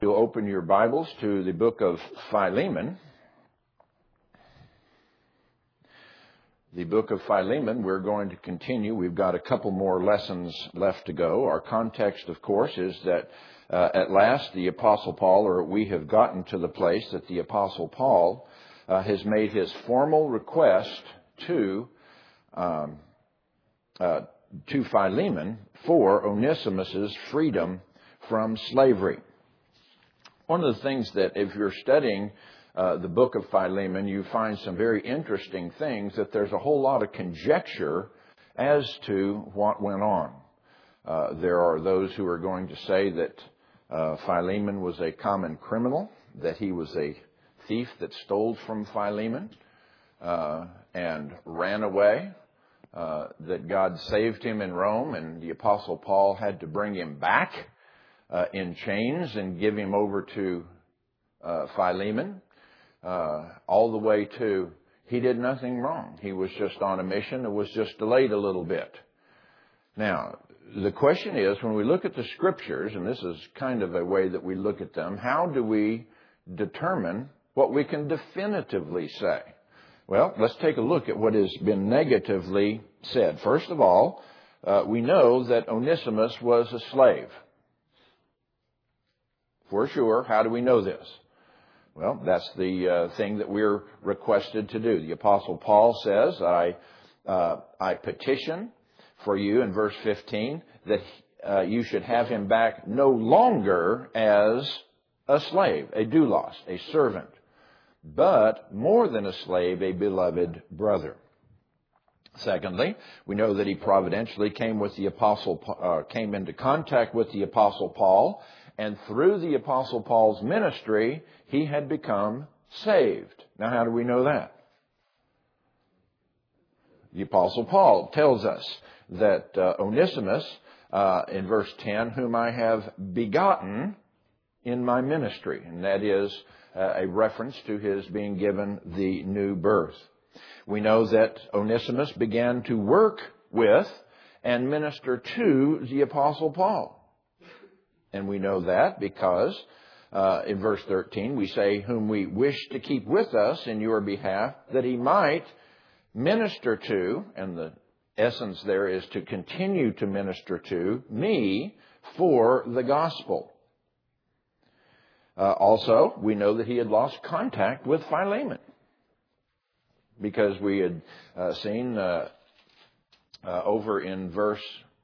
You'll open your Bibles to the book of Philemon. The book of Philemon, we're going to continue. We've got a couple more lessons left to go. Our context, of course, is that at last the Apostle Paul, or we have gotten to the place that the Apostle Paul has made his formal request to Philemon for Onesimus's freedom from slavery. One of the things that if you're studying the book of Philemon, you find some very interesting things, that there's a whole lot of conjecture as to what went on. There are those who are going to say that Philemon was a common criminal, that he was a thief that stole from Philemon and ran away, that God saved him in Rome and the Apostle Paul had to bring him back in chains and give him over to Philemon, all the way to he did nothing wrong. He was just on a mission. It was just delayed a little bit. Now, the question is, when we look at the Scriptures, and this is kind of a way that we look at them, how do we determine what we can definitively say? Well, let's take a look at what has been negatively said. First of all, we know that Onesimus was a slave. For sure. How do we know this? Well, that's the thing that we're requested to do. The Apostle Paul says, I petition for you in verse 15 that you should have him back no longer as a slave, a doulos, a servant, but more than a slave, a beloved brother. Secondly, we know that he providentially came into contact with the Apostle Paul, and through the Apostle Paul's ministry, he had become saved. Now, how do we know that? The Apostle Paul tells us that Onesimus, in verse 10, whom I have begotten in my ministry. And that is a reference to his being given the new birth. We know that Onesimus began to work with and minister to the Apostle Paul. And we know that because in verse 13 we say, whom we wish to keep with us in your behalf, that he might minister to, and the essence there is to continue to minister to me for the gospel. Also, we know that he had lost contact with Philemon, because we had seen over in verse,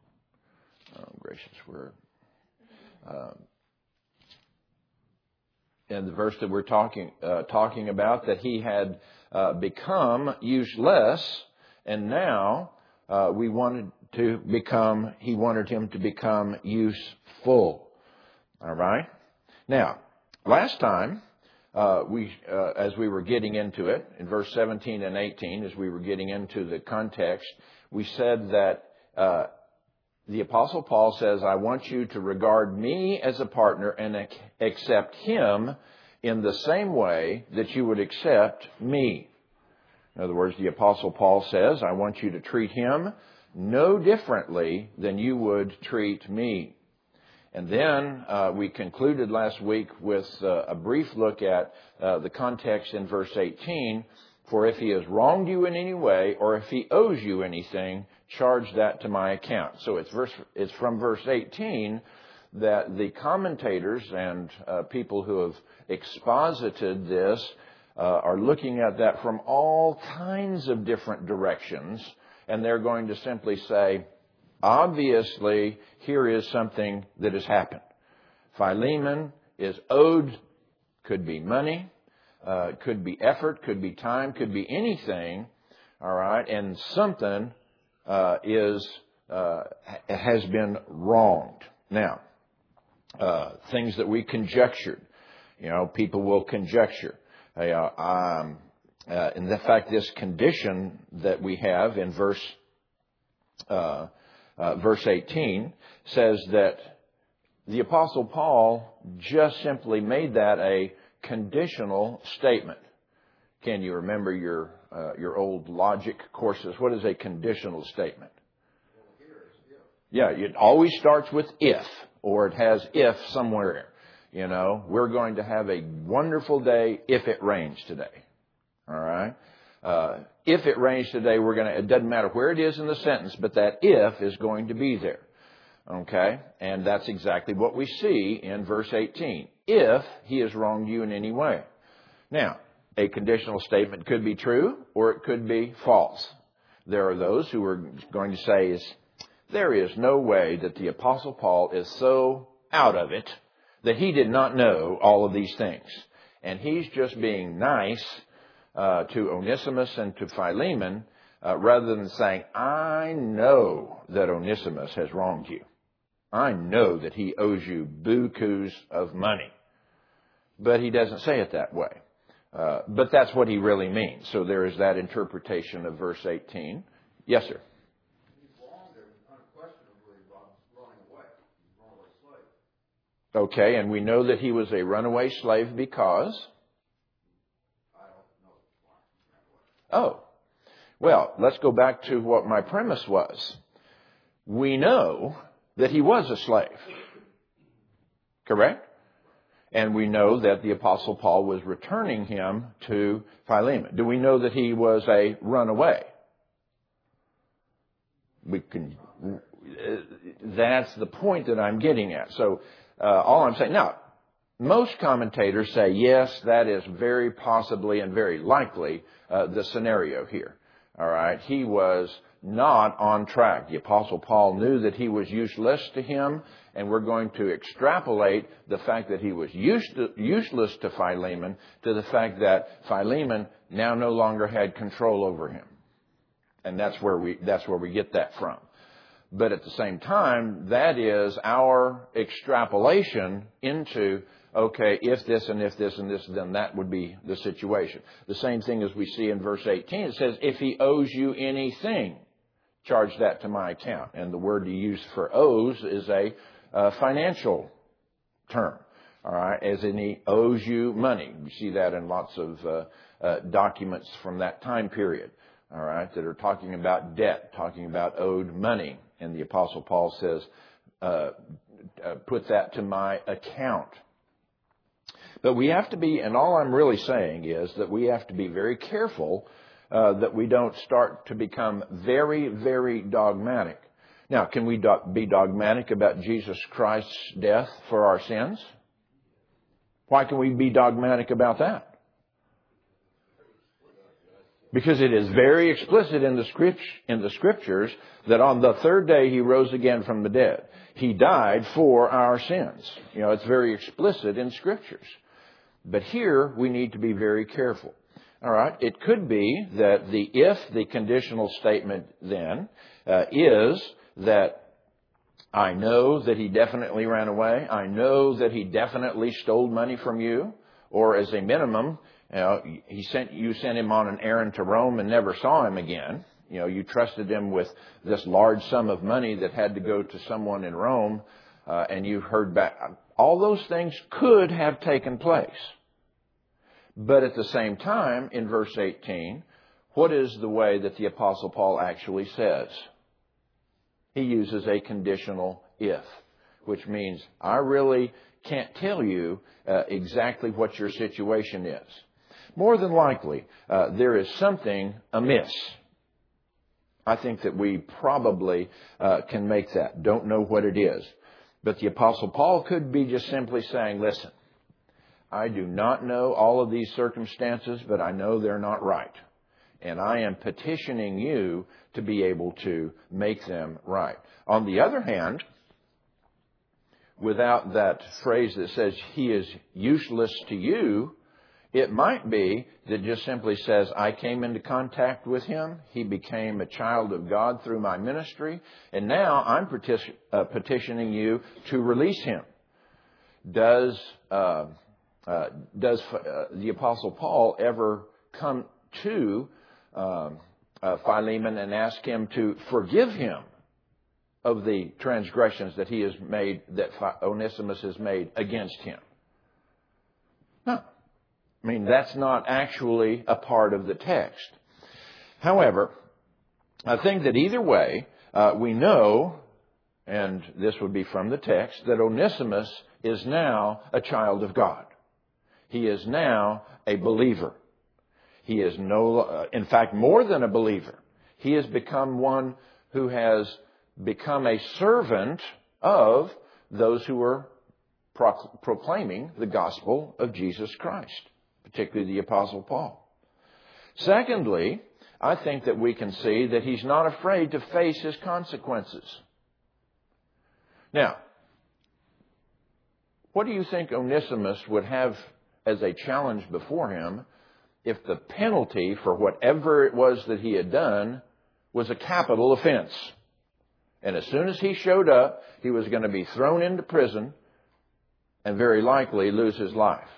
in the verse that we're talking about, that he had become useless, and now he wanted him to become useful. All right. Now, last time as we were getting into it, in verse 17 and 18, as we were getting into the context, we said that the Apostle Paul says, I want you to regard me as a partner and accept him in the same way that you would accept me. In other words, the Apostle Paul says, I want you to treat him no differently than you would treat me. And then we concluded last week with a brief look at the context in verse 18. For if he has wronged you in any way, or if he owes you anything, charge that to my account. So it's from verse 18 that the commentators and people who have exposited this are looking at that from all kinds of different directions. And they're going to simply say, obviously, here is something that has happened. Philemon is owed, could be money, could be effort, could be time, could be anything, all right, and something has been wronged. Now, things that we conjectured, people will conjecture. In the fact, this condition that we have in verse 18 says that the Apostle Paul just simply made that a conditional statement. Can you remember your old logic courses? What is a conditional statement? Yeah, it always starts with if, or it has if somewhere. we're going to have a wonderful day if it rains today. All right? If it rains today, it doesn't matter where it is in the sentence, but that if is going to be there. Okay? And that's exactly what we see in verse 18. If he has wronged you in any way. Now, a conditional statement could be true or it could be false. There are those who are going to say there is no way that the Apostle Paul is so out of it that he did not know all of these things. And he's just being nice to Onesimus and to Philemon rather than saying, I know that Onesimus has wronged you. I know that he owes you bukus of money. But he doesn't say it that way. But that's what he really means. So there is that interpretation of verse 18. Yes, sir. Okay, and we know that he was a runaway slave because? Oh, well, let's go back to what my premise was. We know that he was a slave. Correct? And we know that the Apostle Paul was returning him to Philemon. Do we know that he was a runaway? That's the point that I'm getting at. So, all I'm saying, now, most commentators say, yes, that is very possibly and very likely the scenario here. All right. He was not on track. The Apostle Paul knew that he was useless to him, and we're going to extrapolate the fact that he was useless to Philemon to the fact that Philemon now no longer had control over him. And that's where we get that from. But at the same time, that is our extrapolation into, okay, if this and if this and this, then that would be the situation. The same thing as we see in verse 18. It says, if he owes you anything, charge that to my account. And the word you use for owes is a financial term. All right, as in he owes you money. We see that in lots of documents from that time period. All right, that are talking about debt, talking about owed money. And the Apostle Paul says, put that to my account. But we have to be, and all I'm really saying is that we have to be very careful that we don't start to become very, very dogmatic. Now, can we be dogmatic about Jesus Christ's death for our sins? Why can we be dogmatic about that? Because it is very explicit in the Scriptures that on the third day he rose again from the dead. He died for our sins. It's very explicit in Scriptures. But here we need to be very careful. All right. It could be that the conditional statement then is that I know that he definitely ran away. I know that he definitely stole money from you. Or as a minimum, you sent him on an errand to Rome and never saw him again. You trusted him with this large sum of money that had to go to someone in Rome, and you heard back. All those things could have taken place. But at the same time, in verse 18, what is the way that the Apostle Paul actually says? He uses a conditional if, which means I really can't tell you exactly what your situation is. More than likely, there is something amiss. I think that we probably can make that. Don't know what it is. But the Apostle Paul could be just simply saying, listen, I do not know all of these circumstances, but I know they're not right. And I am petitioning you to be able to make them right. On the other hand, without that phrase that says he is useless to you, it might be that just simply says, I came into contact with him. He became a child of God through my ministry. And now I'm petitioning you to release him. Does the Apostle Paul ever come to Philemon and ask him to forgive him of the transgressions that he has made, that Onesimus has made against him? No. I mean, that's not actually a part of the text. However, I think that either way, we know, and this would be from the text, that Onesimus is now a child of God. He is now a believer. He is in fact, more than a believer. He has become one who has become a servant of those who are proclaiming the gospel of Jesus Christ, particularly the Apostle Paul. Secondly, I think that we can see that he's not afraid to face his consequences. Now, what do you think Onesimus would have as a challenge before him if the penalty for whatever it was that he had done was a capital offense? And as soon as he showed up, he was going to be thrown into prison and very likely lose his life.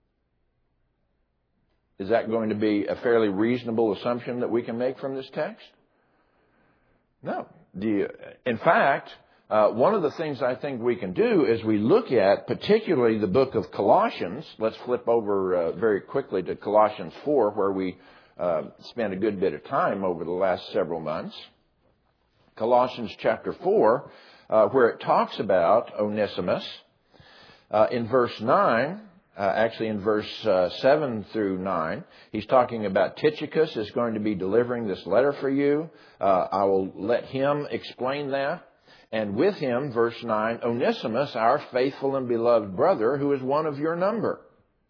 Is that going to be a fairly reasonable assumption that we can make from this text? No. In fact, one of the things I think we can do is we look at particularly the book of Colossians. Let's flip over very quickly to Colossians 4, where we spent a good bit of time over the last several months. Colossians chapter 4, where it talks about Onesimus. In verse 9, actually in verse 7 through 9, he's talking about Tychicus is going to be delivering this letter for you. I will let him explain that. And with him, verse 9, Onesimus, our faithful and beloved brother, who is one of your number.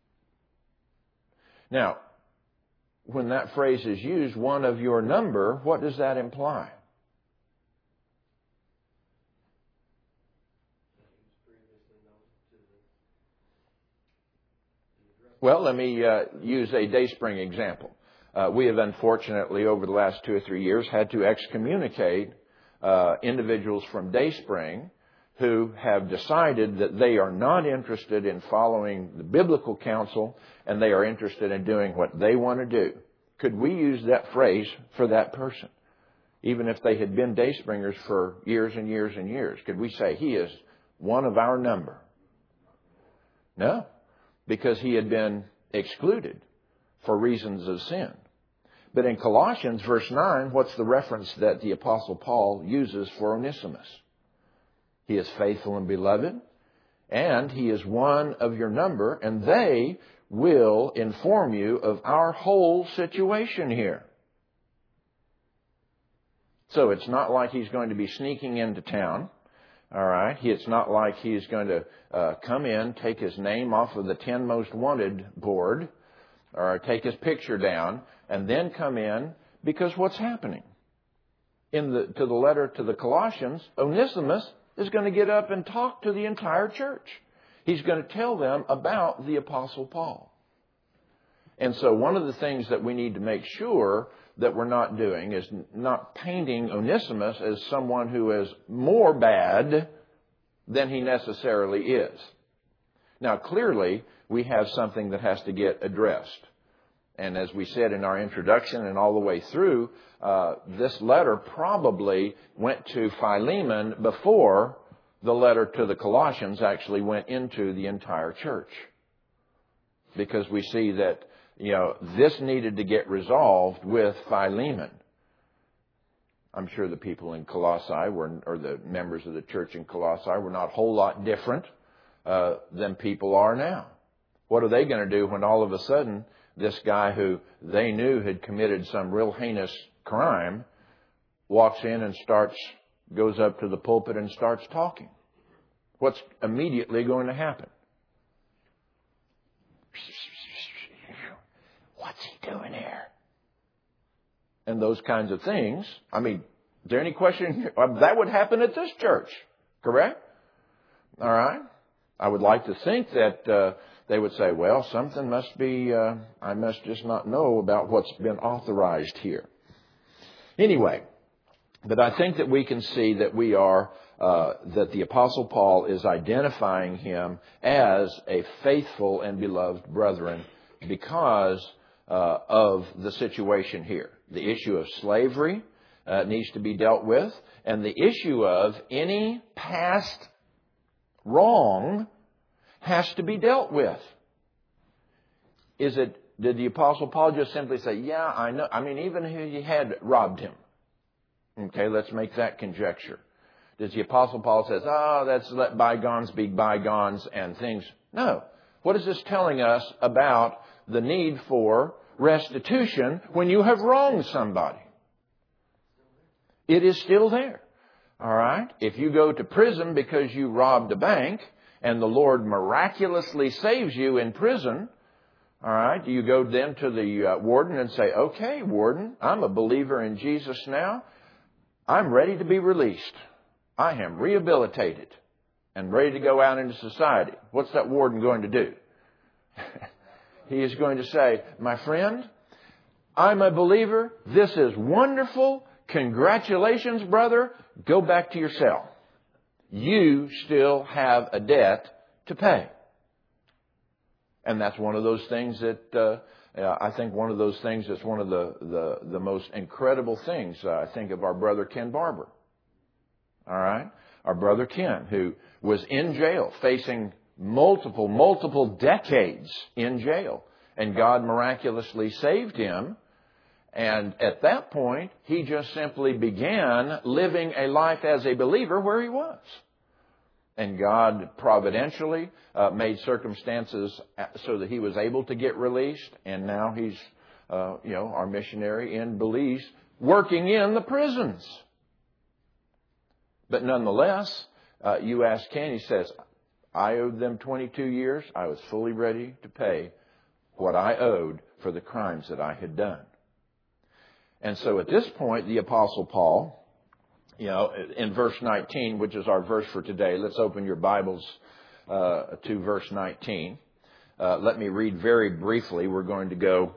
Now, when that phrase is used, one of your number, what does that imply? Well, let me use a Dayspring example. We have unfortunately, over the last 2 or 3 years, had to excommunicate individuals from Dayspring who have decided that they are not interested in following the biblical counsel and they are interested in doing what they want to do. Could we use that phrase for that person? Even if they had been Dayspringers for years and years and years, could we say he is one of our number? No. Because he had been excluded for reasons of sin. But in Colossians, verse 9, what's the reference that the Apostle Paul uses for Onesimus? He is faithful and beloved, and he is one of your number, and they will inform you of our whole situation here. So it's not like he's going to be sneaking into town. All right. It's not like he's going to come in, take his name off of the 10 most wanted board, or take his picture down, and then come in, because what's happening? To the letter to the Colossians, Onesimus is going to get up and talk to the entire church. He's going to tell them about the Apostle Paul. And so one of the things that we need to make sure that we're not doing is not painting Onesimus as someone who is more bad than he necessarily is. Now, clearly, we have something that has to get addressed. And as we said in our introduction and all the way through, this letter probably went to Philemon before the letter to the Colossians actually went into the entire church. Because we see that this needed to get resolved with Philemon. I'm sure the people in Colossae or the members of the church in Colossae were not a whole lot different than people are now. What are they going to do when all of a sudden this guy who they knew had committed some real heinous crime walks in and goes up to the pulpit and starts talking? What's immediately going to happen? What's he doing here? And those kinds of things. I mean, is there any question? That would happen at this church, correct? All right. I would like to think that they would say, well, something must be, I must just not know about what's been authorized here. Anyway, but I think that we can see that that the Apostle Paul is identifying him as a faithful and beloved brethren because of the situation here. The issue of slavery needs to be dealt with, and the issue of any past wrong has to be dealt with. Did the Apostle Paul just simply say, yeah, I know, I mean, even if he had robbed him? Okay, let's make that conjecture. Does the Apostle Paul says, that's let bygones be bygones and things? No. What is this telling us about the need for restitution when you have wronged somebody? It is still there. All right? If you go to prison because you robbed a bank and the Lord miraculously saves you in prison, all right, do you go then to the warden and say, okay, warden, I'm a believer in Jesus now. I'm ready to be released. I am rehabilitated and ready to go out into society. What's that warden going to do? He is going to say, my friend, I'm a believer. This is wonderful. Congratulations, brother. Go back to your cell. You still have a debt to pay. And that's one of those things that I think one of those things that's one of the most incredible things I think of our brother Ken Barber. All right? Our brother Ken, who was in jail, facing multiple decades in jail. And God miraculously saved him. And at that point, he just simply began living a life as a believer where he was. And God providentially made circumstances so that he was able to get released. And now he's, our missionary in Belize, working in the prisons. But nonetheless, you ask Ken, he says, I owed them 22 years. I was fully ready to pay what I owed for the crimes that I had done. And so at this point, the Apostle Paul, in verse 19, which is our verse for today, let's open your Bibles to verse 19. Let me read very briefly. We're going to go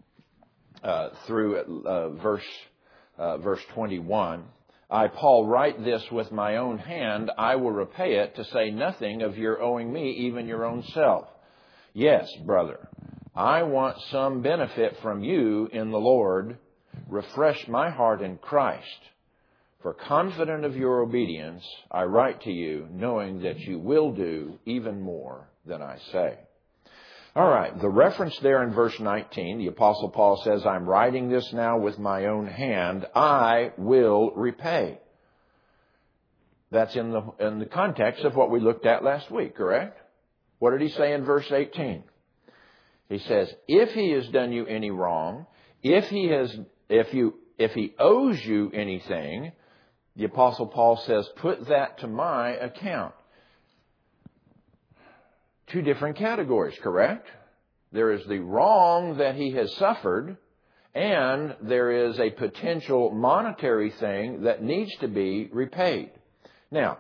through verse 21. I, Paul, write this with my own hand. I will repay it, to say nothing of your owing me, even your own self. Yes, brother, I want some benefit from you in the Lord. Refresh my heart in Christ. For confident of your obedience, I write to you, knowing that you will do even more than I say. All right, the reference there in verse 19, the Apostle Paul says, I'm writing this now with my own hand. I will repay. That's in the context of what we looked at last week, correct? What did he say in verse 18? He says, if he has done you any wrong, if he owes you anything, the Apostle Paul says, put that to my account. Two different categories, correct? There is the wrong that he has suffered, and there is a potential monetary thing that needs to be repaid. Now,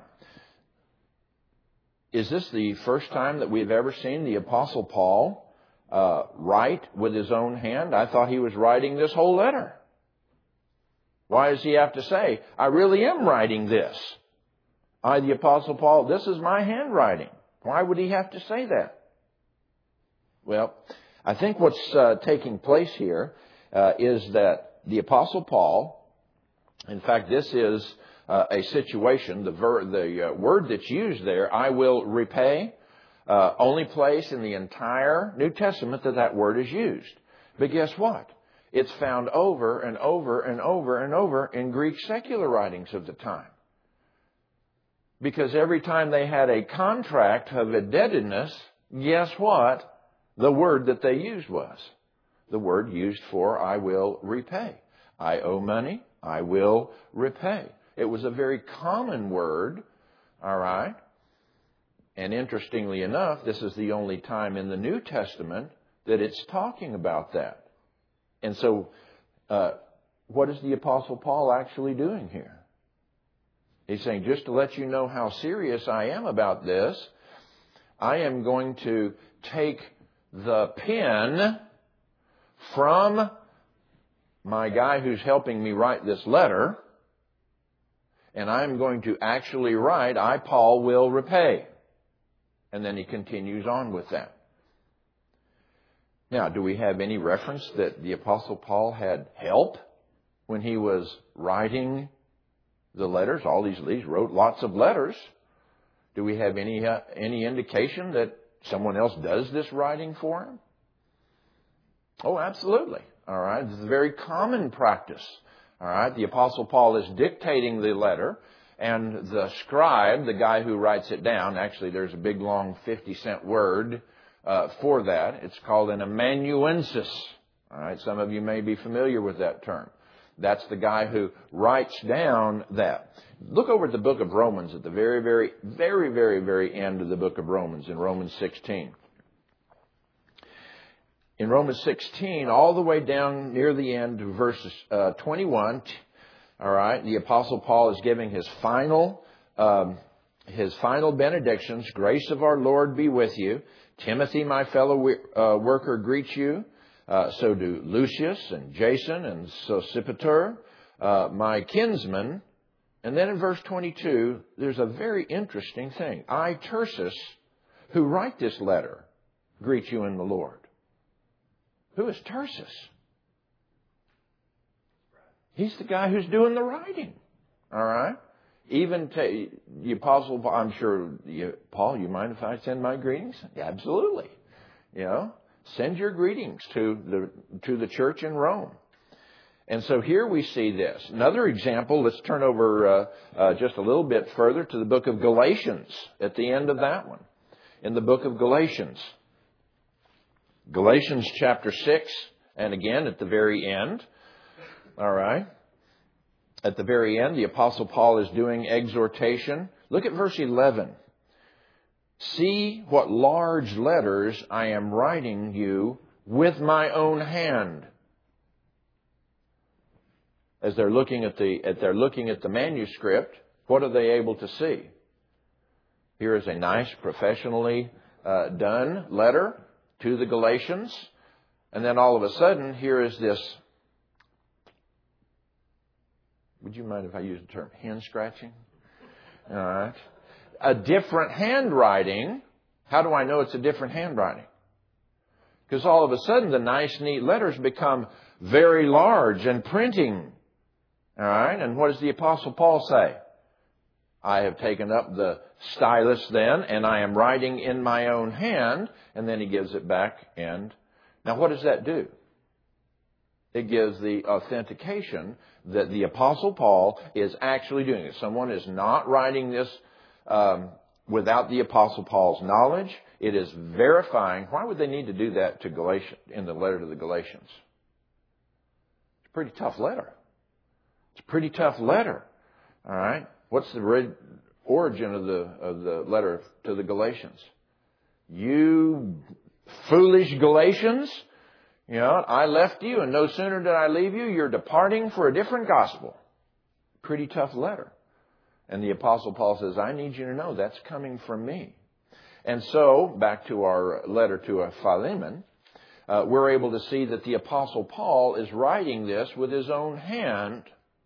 is this the first time that we've ever seen the Apostle Paul write with his own hand? I thought he was writing this whole letter. Why does he have to say, I really am writing this? I, the Apostle Paul, this is my handwriting. Why would he have to say that? Well, I think what's taking place here is that the Apostle Paul, in fact, this is a situation, the word that's used there, I will repay, only place in the entire New Testament that word is used. But guess what? It's found over and over and over and over in Greek secular writings of the time. Because every time they had a contract of indebtedness, guess what? The word that they used was the word used for I will repay. I owe money, I will repay. It was a very common word, all right? And interestingly enough, this is the only time in the New Testament that it's talking about that. And so, what is the Apostle Paul actually doing here? He's saying, just to let you know how serious I am about this, I am going to take the pen from my guy who's helping me write this letter, and I'm going to actually write, I, Paul, will repay. And then he continues on with that. Now, do we have any reference that the Apostle Paul had help when he was writing the letters? He wrote lots of letters. Do we have any indication that someone else does this writing for him? Oh, absolutely. All right. This is a very common practice. All right. The Apostle Paul is dictating the letter, And the scribe, the guy who writes it down, actually there's a big long 50-cent word for that. It's called an amanuensis. All right, some of you may be familiar with that term. That's the guy who writes down that. Look over at the book of Romans at the very end of the book of Romans, in Romans 16. In Romans 16, all the way down near the end of verses 21, all right, the Apostle Paul is giving his final benedictions. Grace of our Lord be with you. Timothy, my fellow worker, greets you. So do Lucius and Jason and Sosipater, my kinsman. And then in verse 22, there's a very interesting thing. I, Tertius, who write this letter, greet you in the Lord. Who is Tertius? He's the guy who's doing the writing. All right? Even the Apostle Paul, I'm sure, Paul, you mind if I send my greetings? Yeah, absolutely. You know, send your greetings to the church in Rome. And so here we see this. Another example, let's turn over just a little bit further to the book of Galatians at the end of that one. In the book of Galatians. Galatians chapter 6, and again at the very end. All right. At the very end, the Apostle Paul is doing exhortation. Look at verse 11. See what large letters I am writing you with my own hand. As they're looking at the manuscript, what are they able to see? Here is a nice, professionally done letter to the Galatians, and then all of a sudden, here is this. Would you mind if I use the term hand scratching? All right. A different handwriting. How do I know it's a different handwriting? Because all of a sudden the nice, neat letters become very large and printing. All right. And what does the Apostle Paul say? I have taken up the stylus then, and I am writing in my own hand. And then he gives it back. And now what does that do? It gives the authentication that the Apostle Paul is actually doing it. Someone is not writing this without the Apostle Paul's knowledge. It is verifying. Why would they need to do that to Galatians, in the letter to the Galatians? It's a pretty tough letter. It's a pretty tough letter. All right. What's the origin of the letter to the Galatians? You foolish Galatians. You know, I left you, and no sooner did I leave you, you're departing for a different gospel. Pretty tough letter. And the Apostle Paul says, I need you to know that's coming from me. And so, back to our letter to Philemon, we're able to see that the Apostle Paul is writing this with his own hand.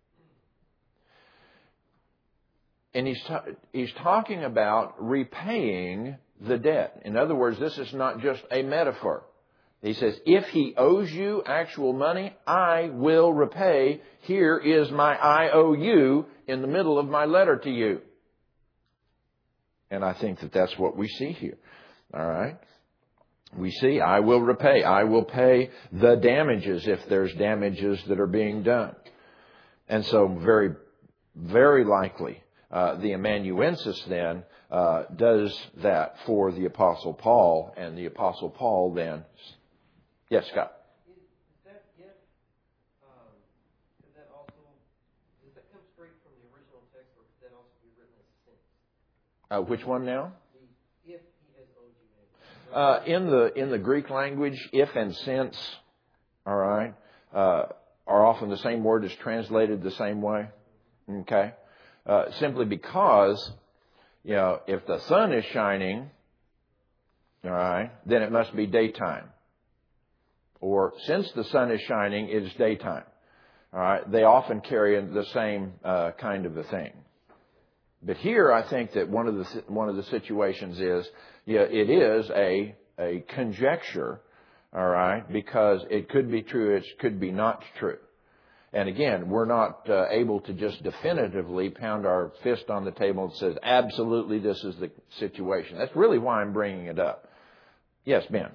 And he's talking about repaying the debt. In other words, this is not just a metaphor. He says, if he owes you actual money, I will repay. Here is my IOU in the middle of my letter to you. And I think that that's what we see here. All right. We see, I will repay. I will pay the damages if there's damages that are being done. And so very, very likely, the amanuensis then does that for the Apostle Paul. And the Apostle Paul then... Yes, Scott. Is that if, could that also, does that come straight from the original text, or could that also be written as since? Which one now? The if he has owed you. In the Greek language, if and since, all right, are often the same word is translated the same way. Okay, simply because, you know, if the sun is shining, all right, then it must be daytime. Or since the sun is shining, it is daytime. All right, they often carry the same kind of a thing. But here, I think that one of the situations is, yeah, it is a conjecture. All right, because it could be true, it could be not true. And again, we're not able to just definitively pound our fist on the table and say, absolutely, this is the situation. That's really why I'm bringing it up. Yes, Ben.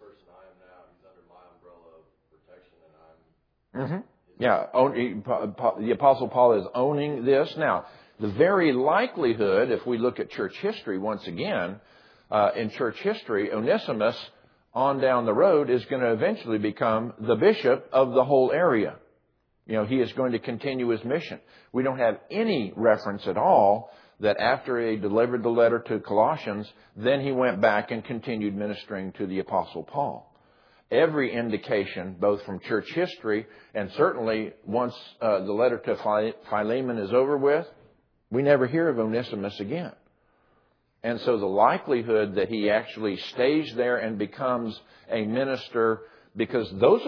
person I am now, he's under my umbrella of protection, and I'm... Yeah, the Apostle Paul is owning this. Now, the very likelihood, if we look at church history once again, in church history, Onesimus, on down the road, is going to eventually become the bishop of the whole area. You know, he is going to continue his mission. We don't have any reference at all that after he delivered the letter to Colossians, then he went back and continued ministering to the Apostle Paul. Every indication, both from church history and certainly once the letter to Philemon is over with, we never hear of Onesimus again. And so the likelihood that he actually stays there and becomes a minister, because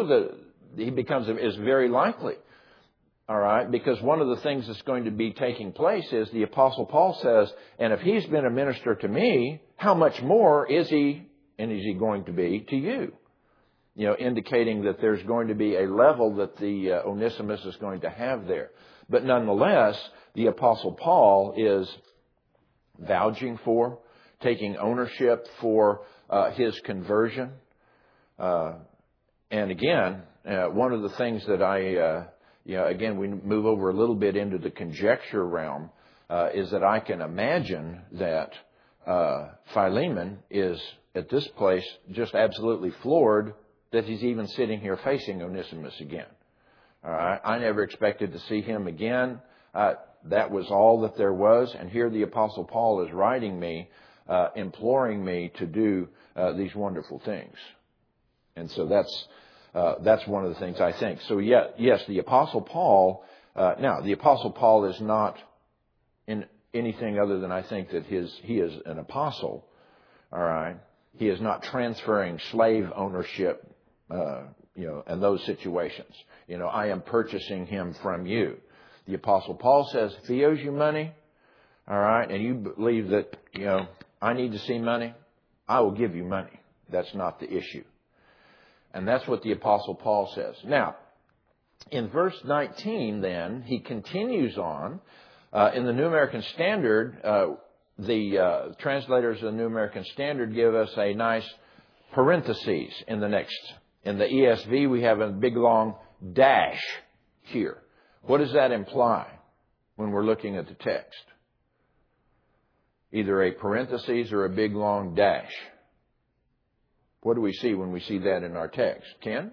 is very likely. All right, because one of the things that's going to be taking place is the Apostle Paul says, and if he's been a minister to me, how much more is he, and is he going to be to you? You know, indicating that there's going to be a level that the Onesimus is going to have there. But nonetheless, the Apostle Paul is vouching for, taking ownership for his conversion. And again, one of the things that again, we move over a little bit into the conjecture realm, is that I can imagine that Philemon is at this place just absolutely floored that he's even sitting here facing Onesimus again. All right, I never expected to see him again. That was all that there was. And here the Apostle Paul is writing me, imploring me to do these wonderful things. And so that's one of the things I think. So yes, the Apostle Paul, now the Apostle Paul is not in anything other than I think that he is an apostle. All right. He is not transferring slave ownership, and those situations. I am purchasing him from you. The Apostle Paul says, if he owes you money, all right, and you believe that, I need to see money, I will give you money. That's not the issue. And that's what the Apostle Paul says. Now, in verse 19 then, he continues on. In the New American Standard, the translators of the New American Standard give us a nice parentheses in the next. In the ESV, we have a big long dash here. What does that imply when we're looking at the text? Either a parentheses or a big long dash. What do we see when we see that in our text? Ken?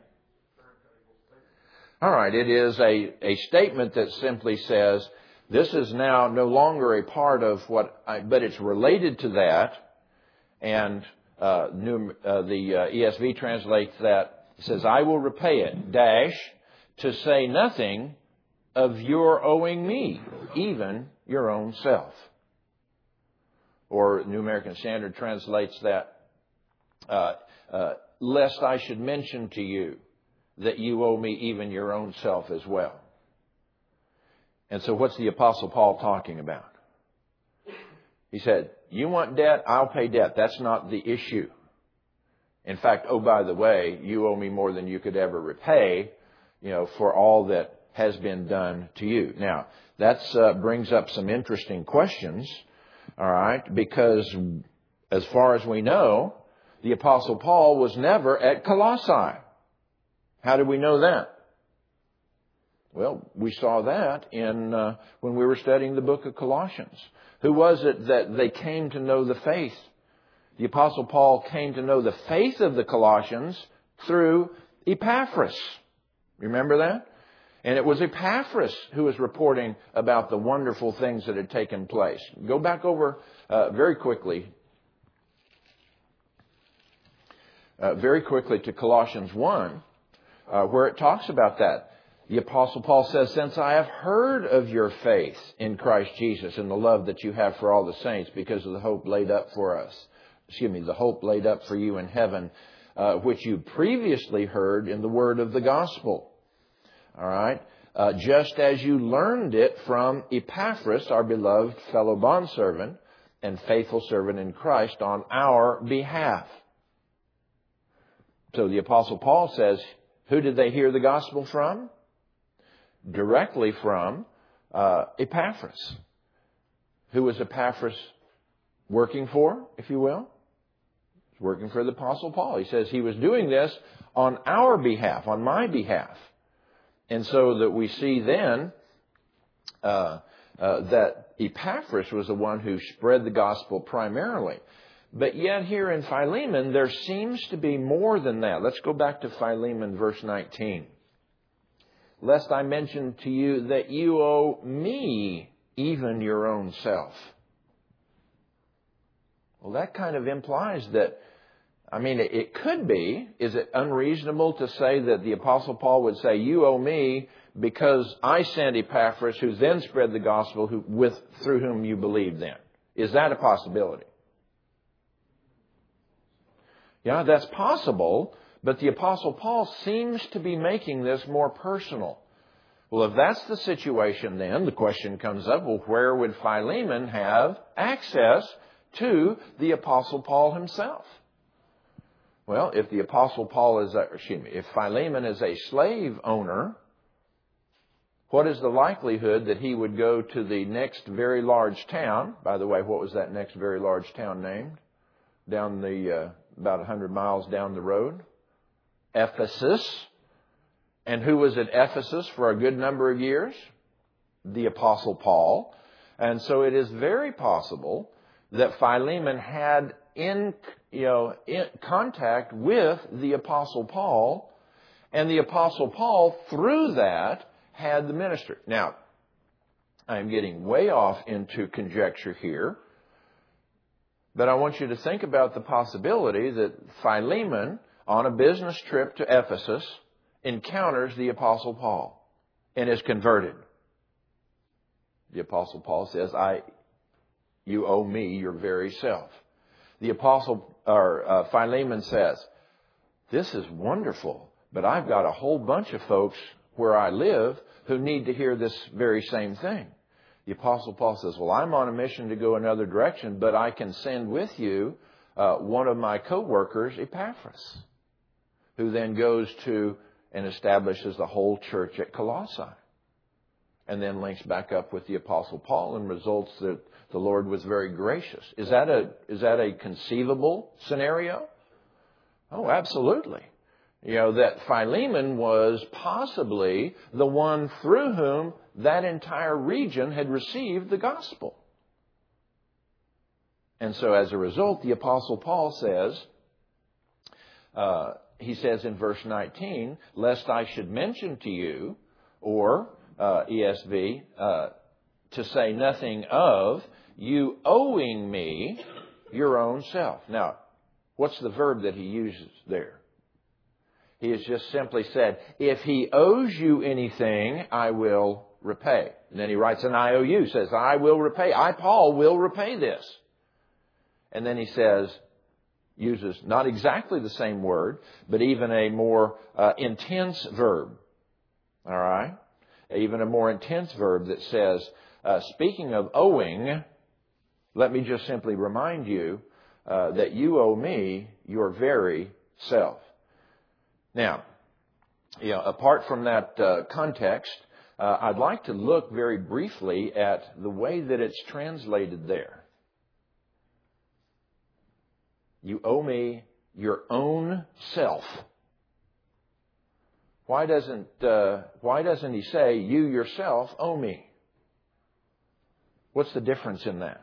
All right, it is a statement that simply says, this is now no longer a part of but it's related to that. And the ESV translates that, it says, I will repay it, dash, to say nothing of your owing me, even your own self. Or New American Standard translates that, lest I should mention to you that you owe me even your own self as well. And so what's the Apostle Paul talking about? He said, you want debt, I'll pay debt. That's not the issue. In fact, oh, by the way, you owe me more than you could ever repay, for all that has been done to you. Now, that brings up some interesting questions, all right, because as far as we know, the Apostle Paul was never at Colossae. How do we know that? Well, we saw that in when we were studying the book of Colossians. Who was it that they came to know the faith? The Apostle Paul came to know the faith of the Colossians through Epaphras. Remember that? And it was Epaphras who was reporting about the wonderful things that had taken place. Go back over very quickly to Colossians 1, where it talks about that. The Apostle Paul says, since I have heard of your faith in Christ Jesus and the love that you have for all the saints because of the hope laid up for us, the hope laid up for you in heaven, which you previously heard in the word of the gospel. All right. Just as you learned it from Epaphras, our beloved fellow bondservant and faithful servant in Christ on our behalf. So the Apostle Paul says, who did they hear the gospel from? Directly from Epaphras. Who was Epaphras working for, if you will? He's working for the Apostle Paul. He says he was doing this on our behalf, on my behalf. And so that we see then that Epaphras was the one who spread the gospel primarily. But yet here in Philemon, there seems to be more than that. Let's go back to Philemon, verse 19. Lest I mention to you that you owe me even your own self. Well, that kind of implies that, it could be. Is it unreasonable to say that the Apostle Paul would say, you owe me because I sent Epaphras, who then spread the gospel, through whom you believed then? Is that a possibility? Yeah, that's possible, but the Apostle Paul seems to be making this more personal. Well, if that's the situation, then the question comes up, well, where would Philemon have access to the Apostle Paul himself? Well, if if Philemon is a slave owner, what is the likelihood that he would go to the next very large town? By the way, what was that next very large town named? Down the about 100 miles down the road? Ephesus. And who was at Ephesus for a good number of years? The Apostle Paul. And so it is very possible that Philemon had in contact with the Apostle Paul, and the Apostle Paul, through that, had the ministry. Now, I'm getting way off into conjecture here, but I want you to think about the possibility that Philemon, on a business trip to Ephesus, encounters the Apostle Paul and is converted. The Apostle Paul says, you owe me your very self. The Philemon says, this is wonderful, but I've got a whole bunch of folks where I live who need to hear this very same thing. The Apostle Paul says, well, I'm on a mission to go another direction, but I can send with you one of my co-workers, Epaphras, who then goes to and establishes the whole church at Colossae, and then links back up with the Apostle Paul and results that the Lord was very gracious. Is that a conceivable scenario? Oh, absolutely. That Philemon was possibly the one through whom that entire region had received the gospel. And so as a result, the Apostle Paul says, he says in verse 19, lest I should mention to you, or ESV, to say nothing of you owing me your own self. Now, what's the verb that he uses there? He has just simply said, if he owes you anything, I will repay. And then he writes an IOU, says, I will repay. I, Paul, will repay this. And then he says, uses not exactly the same word, but even a more intense verb. All right? Even a more intense verb that says, speaking of owing, let me just simply remind you that you owe me your very self. Now, apart from that context, I'd like to look very briefly at the way that it's translated there. You owe me your own self. Why doesn't he say, you yourself owe me? What's the difference in that?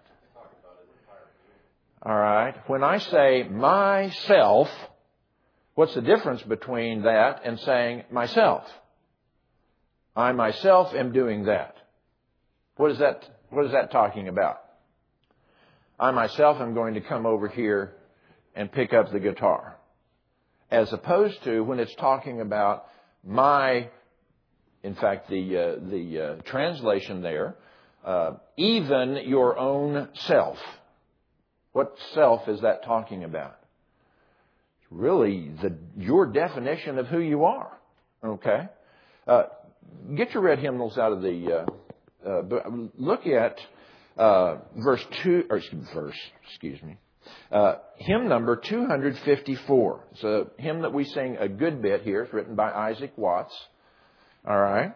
All right. When I say myself, what's the difference between that and saying myself? I myself am doing that. What is that talking about? I myself am going to come over here and pick up the guitar. As opposed to when it's talking about in fact, the translation there, even your own self. What self is that talking about? It's really your definition of who you are. Okay? Get your red hymnals out of the... look at hymn number 254. It's a hymn that we sing a good bit here. It's written by Isaac Watts. All right.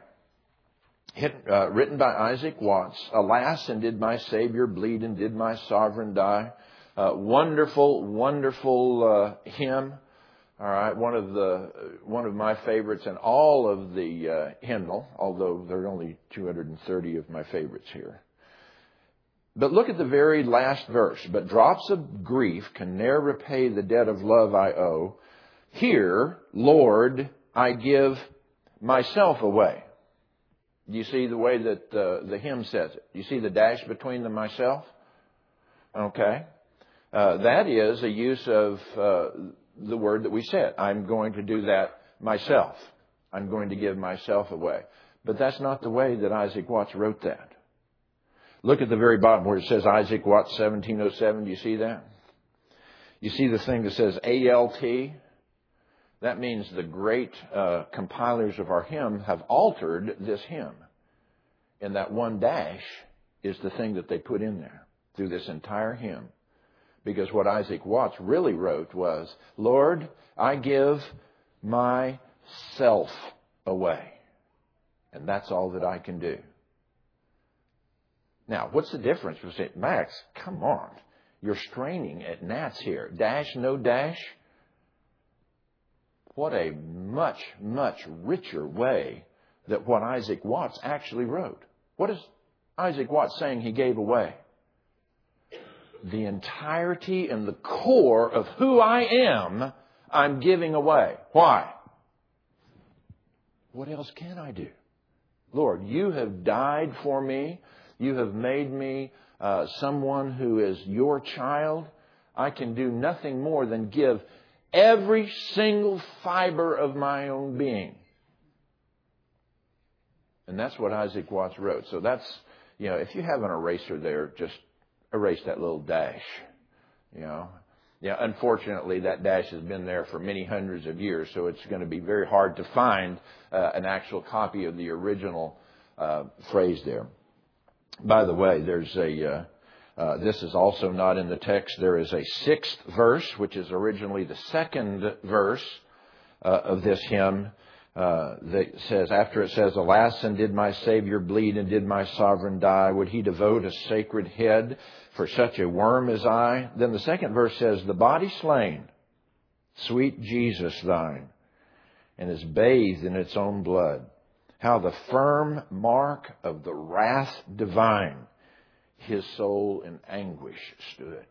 Written by Isaac Watts. Alas, and did my Savior bleed, and did my Sovereign die? Wonderful, wonderful hymn. All right, one of my favorites in all of the hymnal, although there are only 230 of my favorites here. But look at the very last verse. But drops of grief can ne'er repay the debt of love I owe. Here, Lord, I give myself away. Do you see the way that the hymn says it? Do you see the dash between the myself? Okay. That is a use of the word that we said. I'm going to do that myself. I'm going to give myself away. But that's not the way that Isaac Watts wrote that. Look at the very bottom where it says Isaac Watts 1707. Do you see that? You see the thing that says ALT? That means the great compilers of our hymn have altered this hymn. And that one dash is the thing that they put in there through this entire hymn. Because what Isaac Watts really wrote was, Lord, I give myself away. And that's all that I can do. Now, what's the difference? We say, Max, come on. You're straining at gnats here. Dash, no dash. What a much, much richer way that what Isaac Watts actually wrote. What is Isaac Watts saying he gave away? The entirety and the core of who I am, I'm giving away. Why? What else can I do? Lord, you have died for me. You have made me someone who is your child. I can do nothing more than give every single fiber of my own being. And that's what Isaac Watts wrote. So that's, if you have an eraser there, just erase that little dash. Unfortunately, that dash has been there for many hundreds of years, so it's going to be very hard to find an actual copy of the original phrase there. By the way, there's this is also not in the text. There is a sixth verse, which is originally the second verse of this hymn that says, after it says, alas, and did my Savior bleed, and did my sovereign die? Would he devote a sacred head for such a worm as I? Then the second verse says, the body slain, sweet Jesus thine, and is bathed in its own blood. How the firm mark of the wrath divine his soul in anguish stood.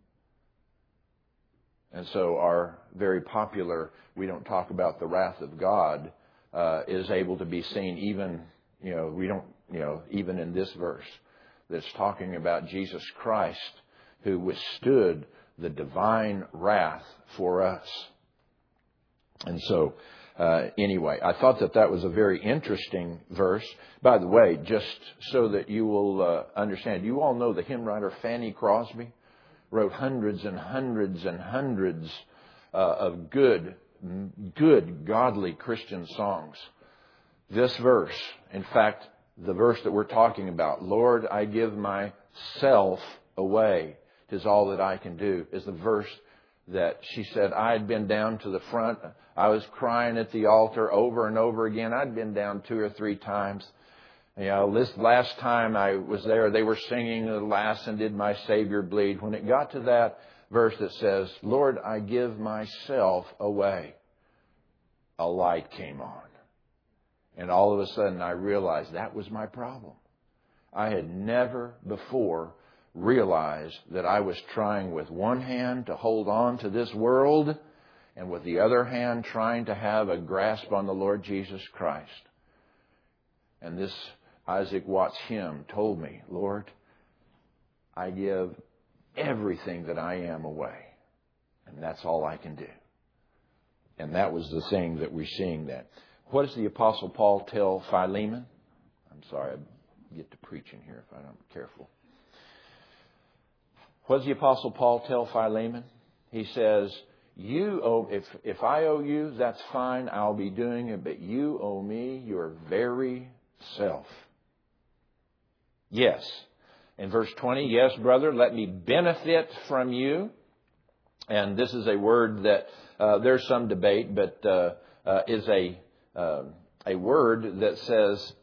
And so our very popular, we don't talk about the wrath of God, is able to be seen even, even in this verse that's talking about Jesus Christ who withstood the divine wrath for us. And so, anyway, I thought that was a very interesting verse. By the way, just so that you will understand, you all know the hymn writer Fanny Crosby wrote hundreds and hundreds and hundreds of good, godly Christian songs. This verse, in fact, the verse that we're talking about, Lord, I give myself away, 'tis all that I can do, is the verse that she said, I had been down to the front. I was crying at the altar over and over again. I'd been down 2 or 3 times. This last time I was there, they were singing, alas, and did my Savior bleed. When it got to that verse that says, Lord, I give myself away, a light came on. And all of a sudden I realized that was my problem. I had never before realized that I was trying with one hand to hold on to this world and with the other hand trying to have a grasp on the Lord Jesus Christ. And this Isaac Watts hymn told me, Lord, I give everything that I am away. And that's all I can do. And that was the thing that we're seeing that. What does the Apostle Paul tell Philemon? I'm sorry, I get to preaching here if I'm not careful. What does the Apostle Paul tell Philemon? He says, you owe, if I owe you, that's fine, I'll be doing it, but you owe me your very self. Yes. In verse 20, yes, brother, let me benefit from you. And this is a word that there's some debate, but is a word that says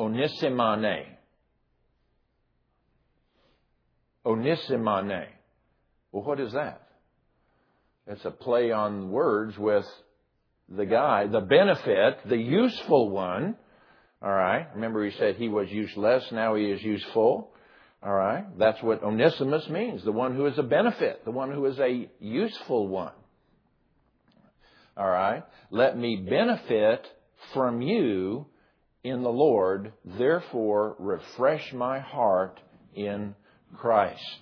onisimane. Onisimane. Well, what is that? It's a play on words with the guy, the benefit, the useful one. All right. Remember he said he was useless, now he is useful. All right. That's what Onesimus means, the one who is a benefit, the one who is a useful one. All right. Let me benefit from you in the Lord, therefore refresh my heart in Christ.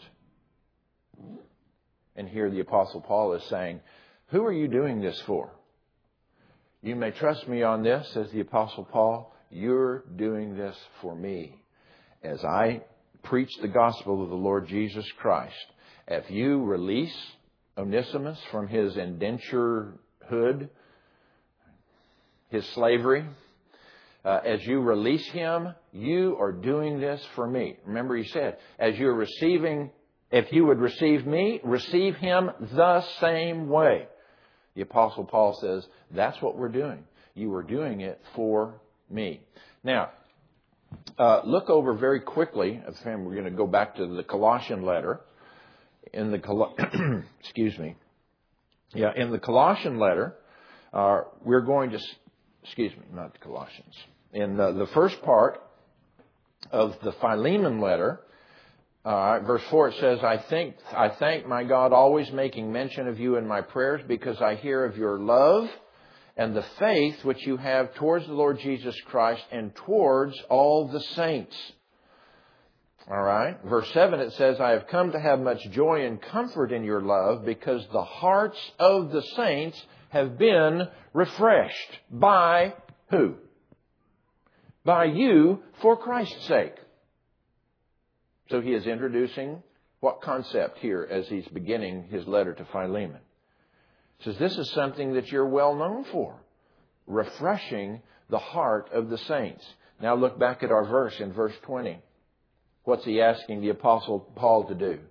And here the Apostle Paul is saying, who are you doing this for? You may trust me on this, says the Apostle Paul. You're doing this for me. As I preach the gospel of the Lord Jesus Christ, if you release Onesimus from his indenturehood, his slavery, as you release him, you are doing this for me. Remember he said, as you're receiving, if you would receive me, receive him the same way. The Apostle Paul says, that's what we're doing. You are doing it for me. Now, look over very quickly. We're going to go back to the Colossian letter. In the excuse me. Yeah, in the Colossian letter, we're going to, excuse me, not the Colossians. In the first part of the Philemon letter, verse 4, it says, I thank my God, always making mention of you in my prayers, because I hear of your love and the faith which you have towards the Lord Jesus Christ and towards all the saints. All right. Verse 7, it says, I have come to have much joy and comfort in your love, because the hearts of the saints have been refreshed. By who? By you, for Christ's sake. So he is introducing what concept here as he's beginning his letter to Philemon. He says, this is something that you're well known for. Refreshing the heart of the saints. Now look back at our verse in verse 20. What's he asking the Apostle Paul to do?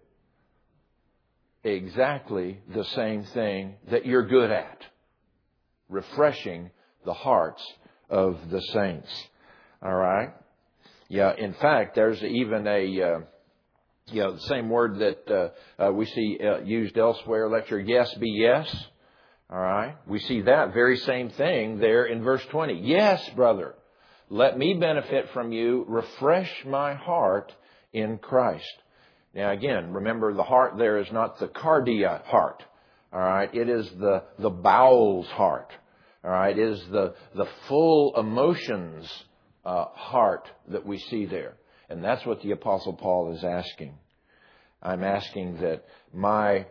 Exactly the same thing that you're good at. Refreshing the hearts of the saints. All right? Yeah, in fact, there's even the same word that we see used elsewhere. Let your yes be yes. All right? We see that very same thing there in verse 20. Yes, brother, let me benefit from you. Refresh my heart in Christ. Now again, remember the heart there is not the cardia heart. All right? It is the bowels heart. All right? It is the full emotions heart that we see there. And that's what the Apostle Paul is asking. I'm asking that my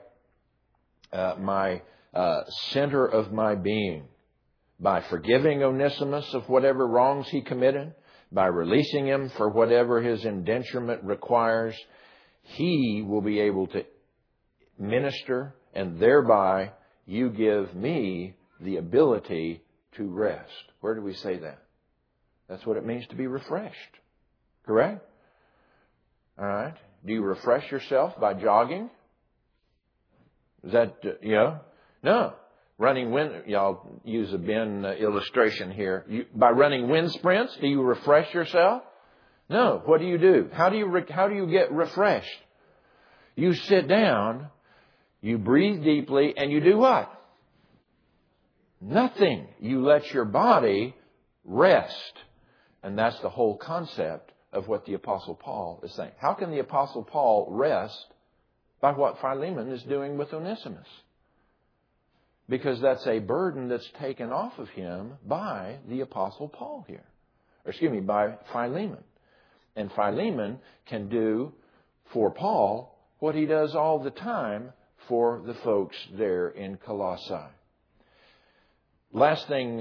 center of my being, by forgiving Onesimus of whatever wrongs he committed, by releasing him for whatever his indenturement requires, he will be able to minister, and thereby you give me the ability to rest. Where do we say that? That's what it means to be refreshed. Correct? All right. Do you refresh yourself by jogging? Is that, No. Running wind, I'll use a Ben illustration here. By running wind sprints, do you refresh yourself? No. What do you do? How do you get refreshed? You sit down, you breathe deeply, and you do what? Nothing. You let your body rest. And that's the whole concept of what the Apostle Paul is saying. How can the Apostle Paul rest by what Philemon is doing with Onesimus? Because that's a burden that's taken off of him by the Apostle Paul here. By Philemon. And Philemon can do for Paul what he does all the time for the folks there in Colossae. Last thing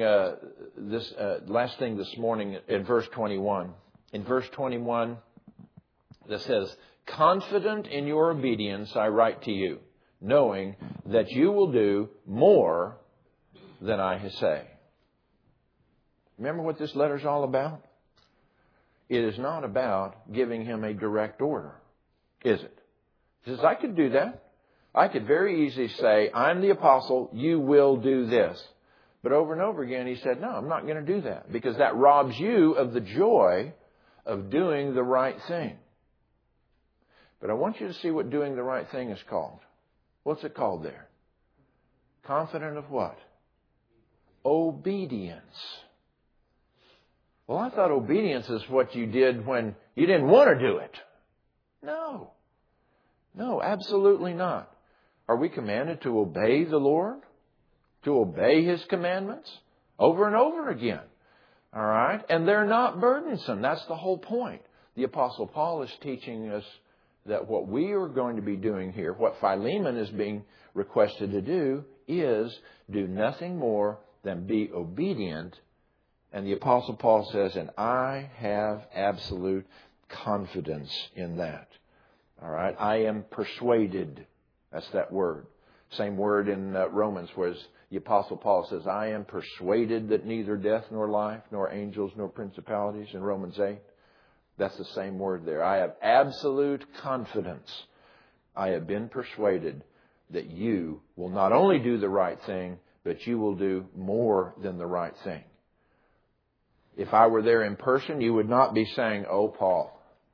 this morning in verse 21. In verse 21, that says, confident in your obedience, I write to you, knowing that you will do more than I say. Remember what this letter is all about? It is not about giving him a direct order, is it? He says, I could do that. I could very easily say, I'm the apostle, you will do this. But over and over again, he said, no, I'm not going to do that, because that robs you of the joy of doing the right thing. But I want you to see what doing the right thing is called. What's it called there? Confident of what? Obedience. Well, I thought obedience is what you did when you didn't want to do it. No. No, absolutely not. Are we commanded to obey the Lord? To obey His commandments? Over and over again. All right? And they're not burdensome. That's the whole point. The Apostle Paul is teaching us that what we are going to be doing here, what Philemon is being requested to do, is do nothing more than be obedient. And the Apostle Paul says, and I have absolute confidence in that. All right? I am persuaded. That's that word. Same word in Romans, where the Apostle Paul says, I am persuaded that neither death nor life, nor angels, nor principalities, in Romans 8. That's the same word there. I have absolute confidence. I have been persuaded that you will not only do the right thing, but you will do more than the right thing. If I were there in person, you would not be saying, oh, Paul,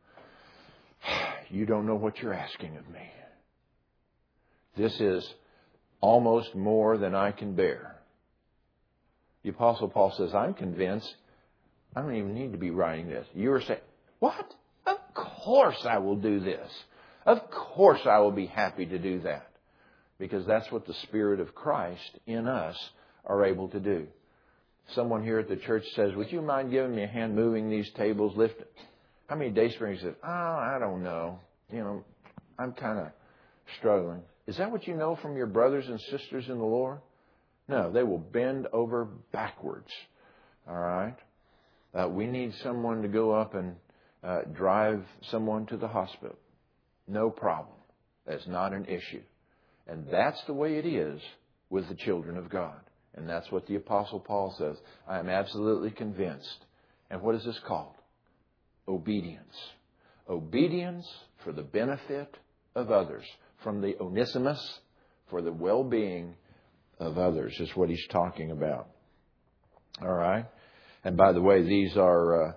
you don't know what you're asking of me. This is almost more than I can bear. The Apostle Paul says, I'm convinced I don't even need to be writing this. You are saying, what? Of course I will do this. Of course I will be happy to do that. Because that's what the Spirit of Christ in us are able to do. Someone here at the church says, would you mind giving me a hand moving these tables? Lift it. How many Daysprings said, oh, I don't know. I'm kind of struggling. Is that what you know from your brothers and sisters in the Lord? No, they will bend over backwards. All right? We need someone to go up and drive someone to the hospital. No problem. That's not an issue. And that's the way it is with the children of God. And that's what the Apostle Paul says. I am absolutely convinced. And what is this called? Obedience. Obedience for the benefit of others. From the Onesimus for the well-being of others is what he's talking about. All right? And by the way, these are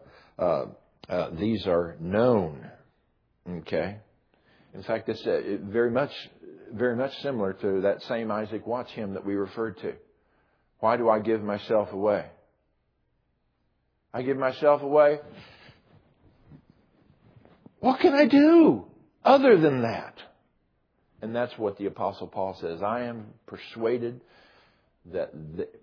known. Okay? In fact, it's very much similar to that same Isaac Watts hymn that we referred to. Why do I give myself away? I give myself away. What can I do other than that? And that's what the Apostle Paul says. I am persuaded that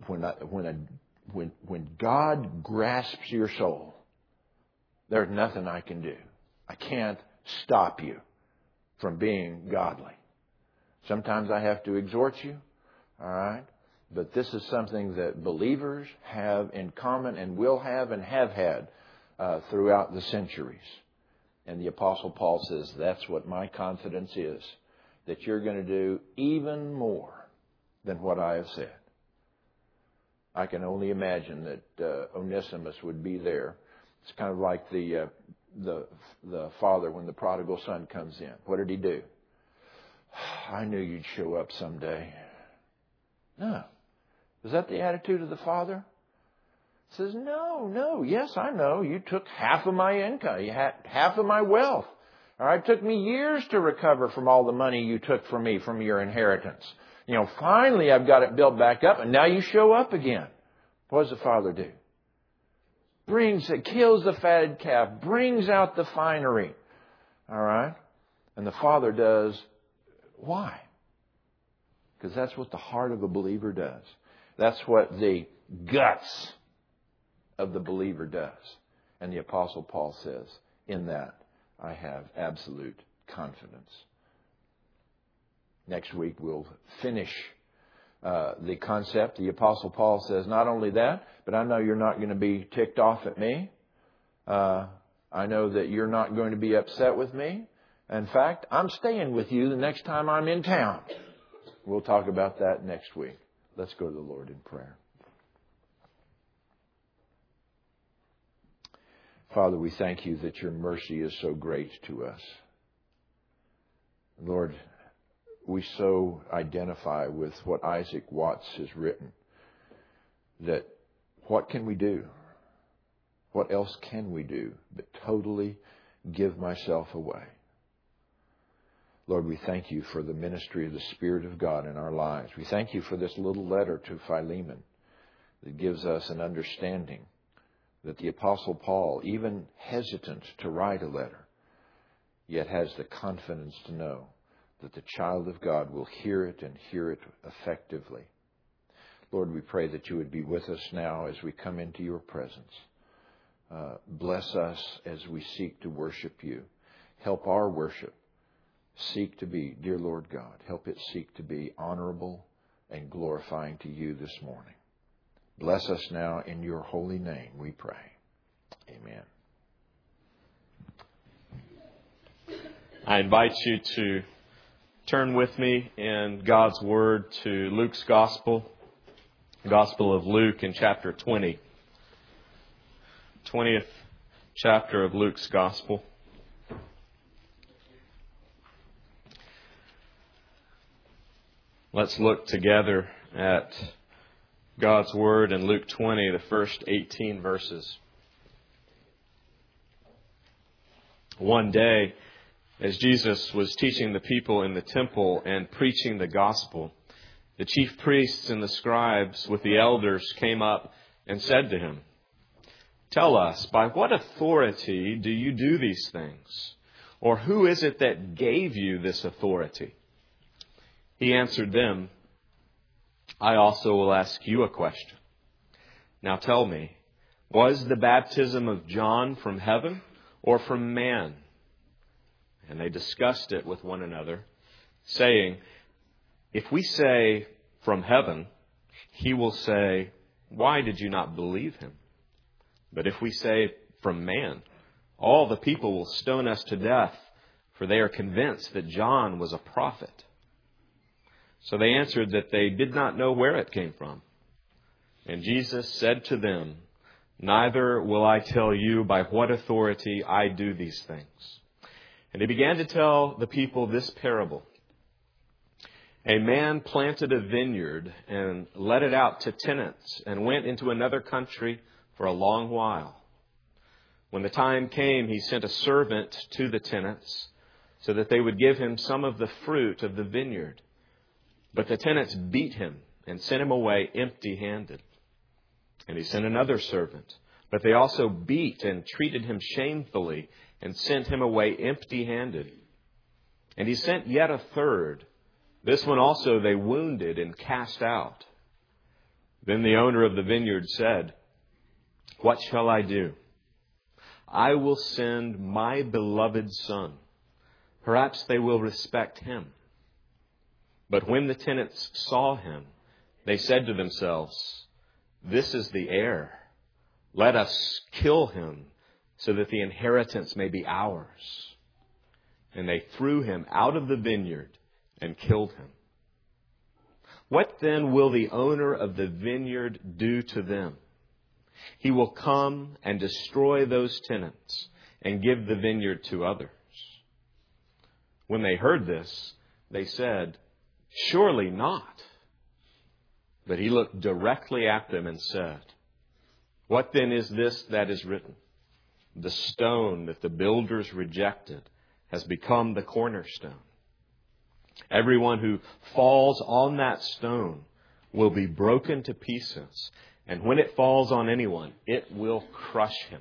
when God grasps your soul, there's nothing I can do. I can't stop you from being godly. Sometimes I have to exhort you, all right? But this is something that believers have in common and will have and have had throughout the centuries. And the Apostle Paul says, that's what my confidence is, that you're going to do even more than what I have said. I can only imagine that Onesimus would be there. It's kind of like the father when the prodigal son comes in. What did he do? I knew you'd show up someday. No. Is that the attitude of the father? He says, no. Yes, I know. You took half of my income. You had half of my wealth. All right. It took me years to recover from all the money you took from me from your inheritance. Finally I've got it built back up, and now you show up again. What does the father do? Kills the fatted calf, brings out the finery. All right? And the father does. Why? Because that's what the heart of a believer does. That's what the guts of the believer does. And the Apostle Paul says, in that I have absolute confidence. Next week we'll finish the concept. The Apostle Paul says, not only that, but I know you're not going to be ticked off at me. I know that you're not going to be upset with me. In fact, I'm staying with you the next time I'm in town. We'll talk about that next week. Let's go to the Lord in prayer. Father, we thank you that your mercy is so great to us. Lord, we so identify with what Isaac Watts has written, that what can we do? What else can we do but totally give myself away? Lord, we thank you for the ministry of the Spirit of God in our lives. We thank you for this little letter to Philemon that gives us an understanding that the Apostle Paul, even hesitant to write a letter, yet has the confidence to know that the child of God will hear it and hear it effectively. Lord, we pray that you would be with us now as we come into your presence. Bless us as we seek to worship you. Help our worship seek to be, dear Lord God, help it seek to be honorable and glorifying to you this morning. Bless us now in your holy name, we pray. Amen. I invite you to turn with me in God's Word to Luke's Gospel, Gospel of Luke in chapter 20. 20th chapter of Luke's Gospel. Let's look together at God's Word in Luke 20, the first 18 verses. One day, as Jesus was teaching the people in the temple and preaching the gospel, the chief priests and the scribes with the elders came up and said to him, "Tell us, by what authority do you do these things? Or who is it that gave you this authority?" He answered them, "I also will ask you a question. Now tell me, was the baptism of John from heaven or from man?" And they discussed it with one another, saying, "If we say from heaven, he will say, 'Why did you not believe him?' But if we say from man, all the people will stone us to death, for they are convinced that John was a prophet." So they answered that they did not know where it came from. And Jesus said to them, "Neither will I tell you by what authority I do these things." And he began to tell the people this parable. A man planted a vineyard and let it out to tenants and went into another country for a long while. When the time came, he sent a servant to the tenants so that they would give him some of the fruit of the vineyard. But the tenants beat him and sent him away empty-handed. And he sent another servant, but they also beat and treated him shamefully and sent him away empty-handed. And he sent yet a third. This one also they wounded and cast out. Then the owner of the vineyard said, "What shall I do? I will send my beloved son. Perhaps they will respect him." But when the tenants saw him, they said to themselves, "This is the heir. Let us kill him so that the inheritance may be ours." And they threw him out of the vineyard and killed him. What then will the owner of the vineyard do to them? He will come and destroy those tenants and give the vineyard to others. When they heard this, they said, "Surely not." But he looked directly at them and said, "What then is this that is written? The stone that the builders rejected has become the cornerstone. Everyone who falls on that stone will be broken to pieces, and when it falls on anyone, it will crush him."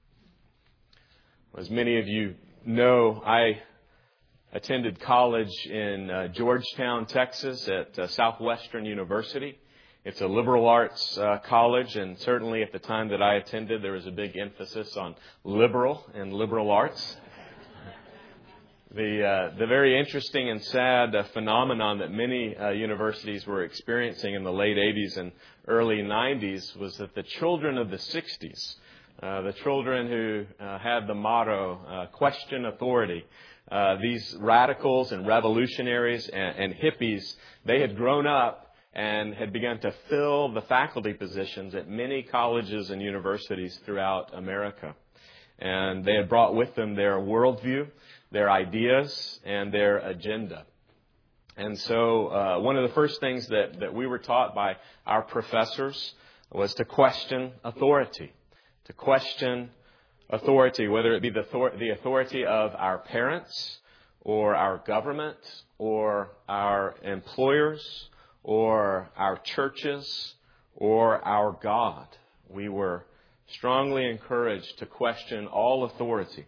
As many of you know, I attended college in Georgetown, Texas at Southwestern University. It's a liberal arts college, and certainly at the time that I attended, there was a big emphasis on liberal and liberal arts. The very interesting and sad phenomenon that many universities were experiencing in the late 80s and early 90s was that the children of the 60s, the children who had the motto, "Question authority," these radicals and revolutionaries and hippies, they had grown up and had begun to fill the faculty positions at many colleges and universities throughout America. And they had brought with them their worldview, their ideas, and their agenda. And so one of the first things that we were taught by our professors was to question authority. To question authority, whether it be the authority of our parents or our government or our employers or our churches or our God. We were strongly encouraged to question all authority.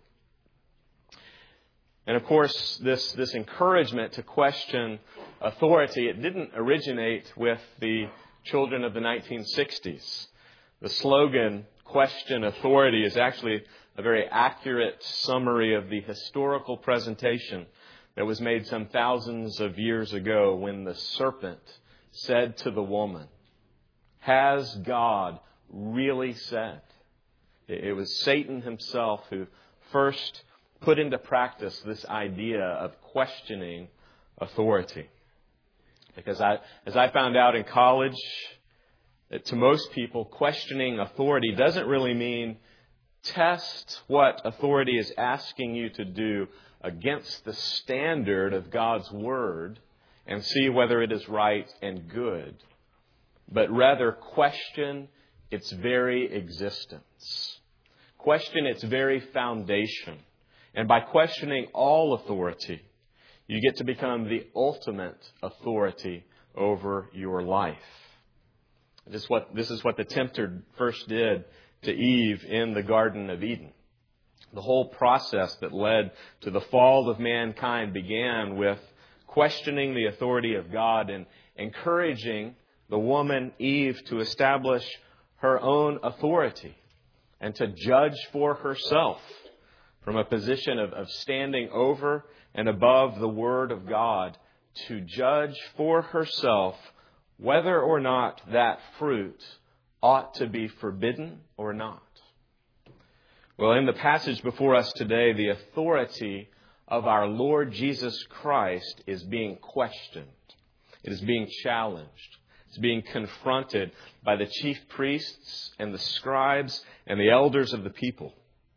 And of course, this encouragement to question authority, it didn't originate with the children of the 1960s. The slogan, "Question Authority," is actually a very accurate summary of the historical presentation that was made some thousands of years ago when the serpent said to the woman, "Has God really said?" It was Satan himself who first put into practice this idea of questioning authority. Because as I found out in college, that to most people, questioning authority doesn't really mean test what authority is asking you to do against the standard of God's Word and see whether it is right and good, but rather question its very existence. Question its very foundation. And by questioning all authority, you get to become the ultimate authority over your life. This is what the tempter first did to Eve in the Garden of Eden. The whole process that led to the fall of mankind began with questioning the authority of God and encouraging the woman Eve to establish her own authority and to judge for herself from a position of standing over and above the Word of God, to judge for herself whether or not that fruit ought to be forbidden or not. Well, in the passage before us today, the authority of our Lord Jesus Christ is being questioned. It is being challenged. It's being confronted by the chief priests and the scribes and the elders of the people.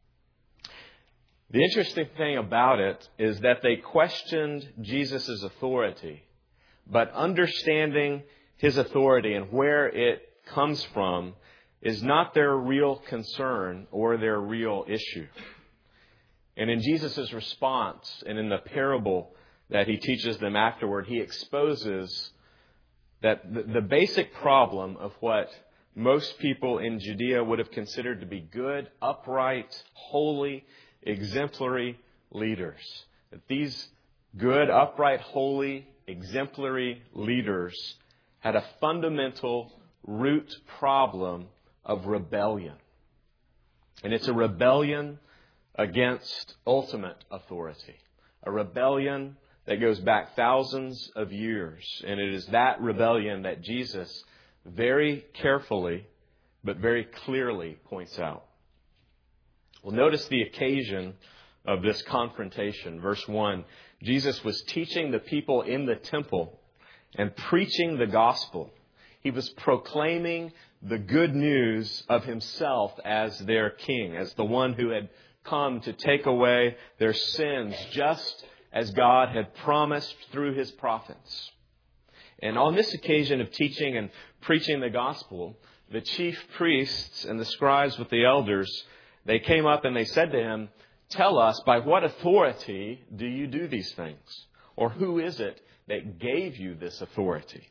The interesting thing about it is that they questioned Jesus' authority, but understanding His authority and where it comes from is not their real concern or their real issue. And in Jesus' response and in the parable that He teaches them afterward, He exposes that the basic problem of what most people in Judea would have considered to be good, upright, holy, exemplary leaders. That these good, upright, holy, exemplary leaders had a fundamental root problem of rebellion. And it's a rebellion against ultimate authority. A rebellion that goes back thousands of years. And it is that rebellion that Jesus very carefully but very clearly points out. Well, notice the occasion of this confrontation. Verse 1, Jesus was teaching the people in the temple and preaching the gospel. He was proclaiming the good news of Himself as their King, as the one who had come to take away their sins, just as God had promised through His prophets. And on this occasion of teaching and preaching the gospel, the chief priests and the scribes with the elders, they came up and they said to Him, "Tell us, by what authority do you do these things? Or who is it that gave you this authority?"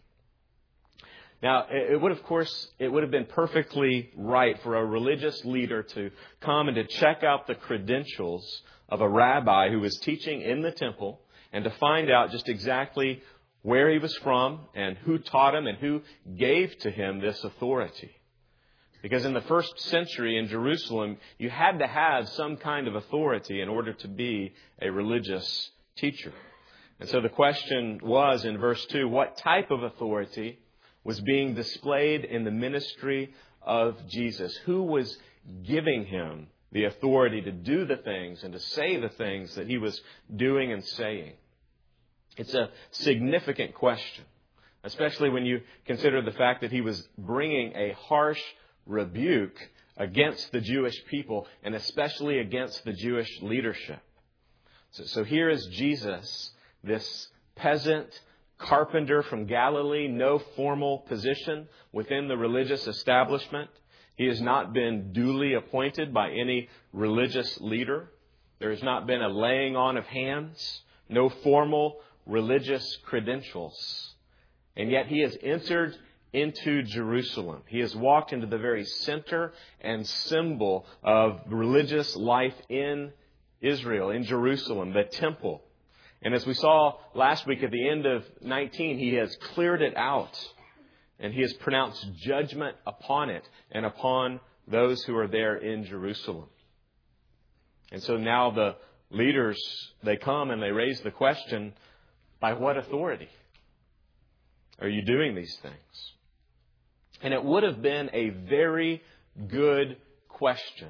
Now, it would have been perfectly right for a religious leader to come and to check out the credentials of a rabbi who was teaching in the temple and to find out just exactly where he was from and who taught him and who gave to him this authority. Because in the first century in Jerusalem, you had to have some kind of authority in order to be a religious teacher. And so the question was in verse 2, what type of authority was being displayed in the ministry of Jesus? Who was giving Him the authority to do the things and to say the things that He was doing and saying? It's a significant question, especially when you consider the fact that He was bringing a harsh rebuke against the Jewish people and especially against the Jewish leadership. So here is Jesus, this peasant carpenter from Galilee, no formal position within the religious establishment. He has not been duly appointed by any religious leader. There has not been a laying on of hands, no formal religious credentials. And yet he has entered into Jerusalem. He has walked into the very center and symbol of religious life in Israel, in Jerusalem, the temple. And as we saw last week at the end of 19, he has cleared it out. And he has pronounced judgment upon it and upon those who are there in Jerusalem. And so now the leaders, they come and they raise the question, by what authority are you doing these things? And it would have been a very good question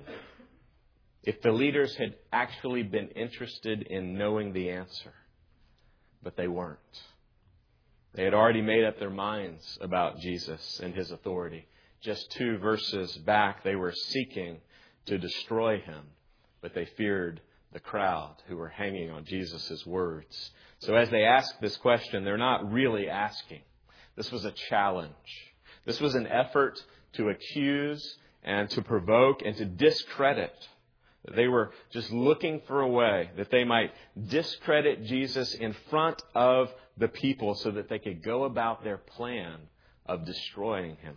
if the leaders had actually been interested in knowing the answer. But they weren't. They had already made up their minds about Jesus and his authority. Just 2 verses back, they were seeking to destroy him, but they feared the crowd who were hanging on Jesus' words. So as they ask this question, they're not really asking. This was a challenge. This was an effort to accuse and to provoke and to discredit. They were just looking for a way that they might discredit Jesus in front of the people so that they could go about their plan of destroying him.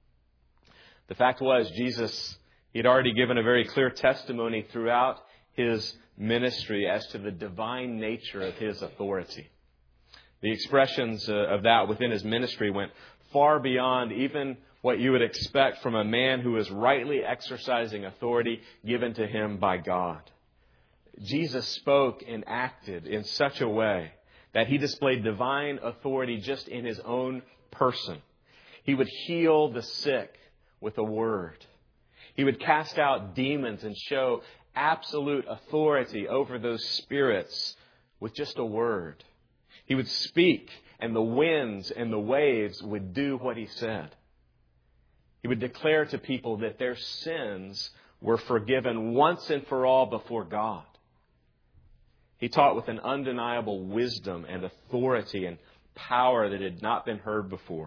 The fact was, Jesus, he had already given a very clear testimony throughout his ministry as to the divine nature of his authority. The expressions of that within his ministry went far beyond even what you would expect from a man who is rightly exercising authority given to him by God. Jesus spoke and acted in such a way that he displayed divine authority just in his own person. He would heal the sick with a word. He would cast out demons and show absolute authority over those spirits with just a word. He would speak, and the winds and the waves would do what he said. He would declare to people that their sins were forgiven once and for all before God. He taught with an undeniable wisdom and authority and power that had not been heard before.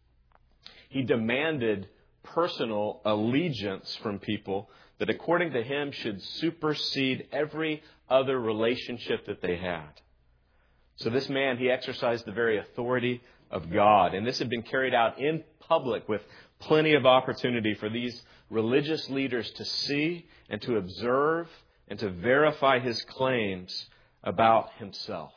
He demanded personal allegiance from people that, according to him, should supersede every other relationship that they had. So this man, he exercised the very authority of God. And this had been carried out in public with plenty of opportunity for these religious leaders to see and to observe and to verify his claims about himself.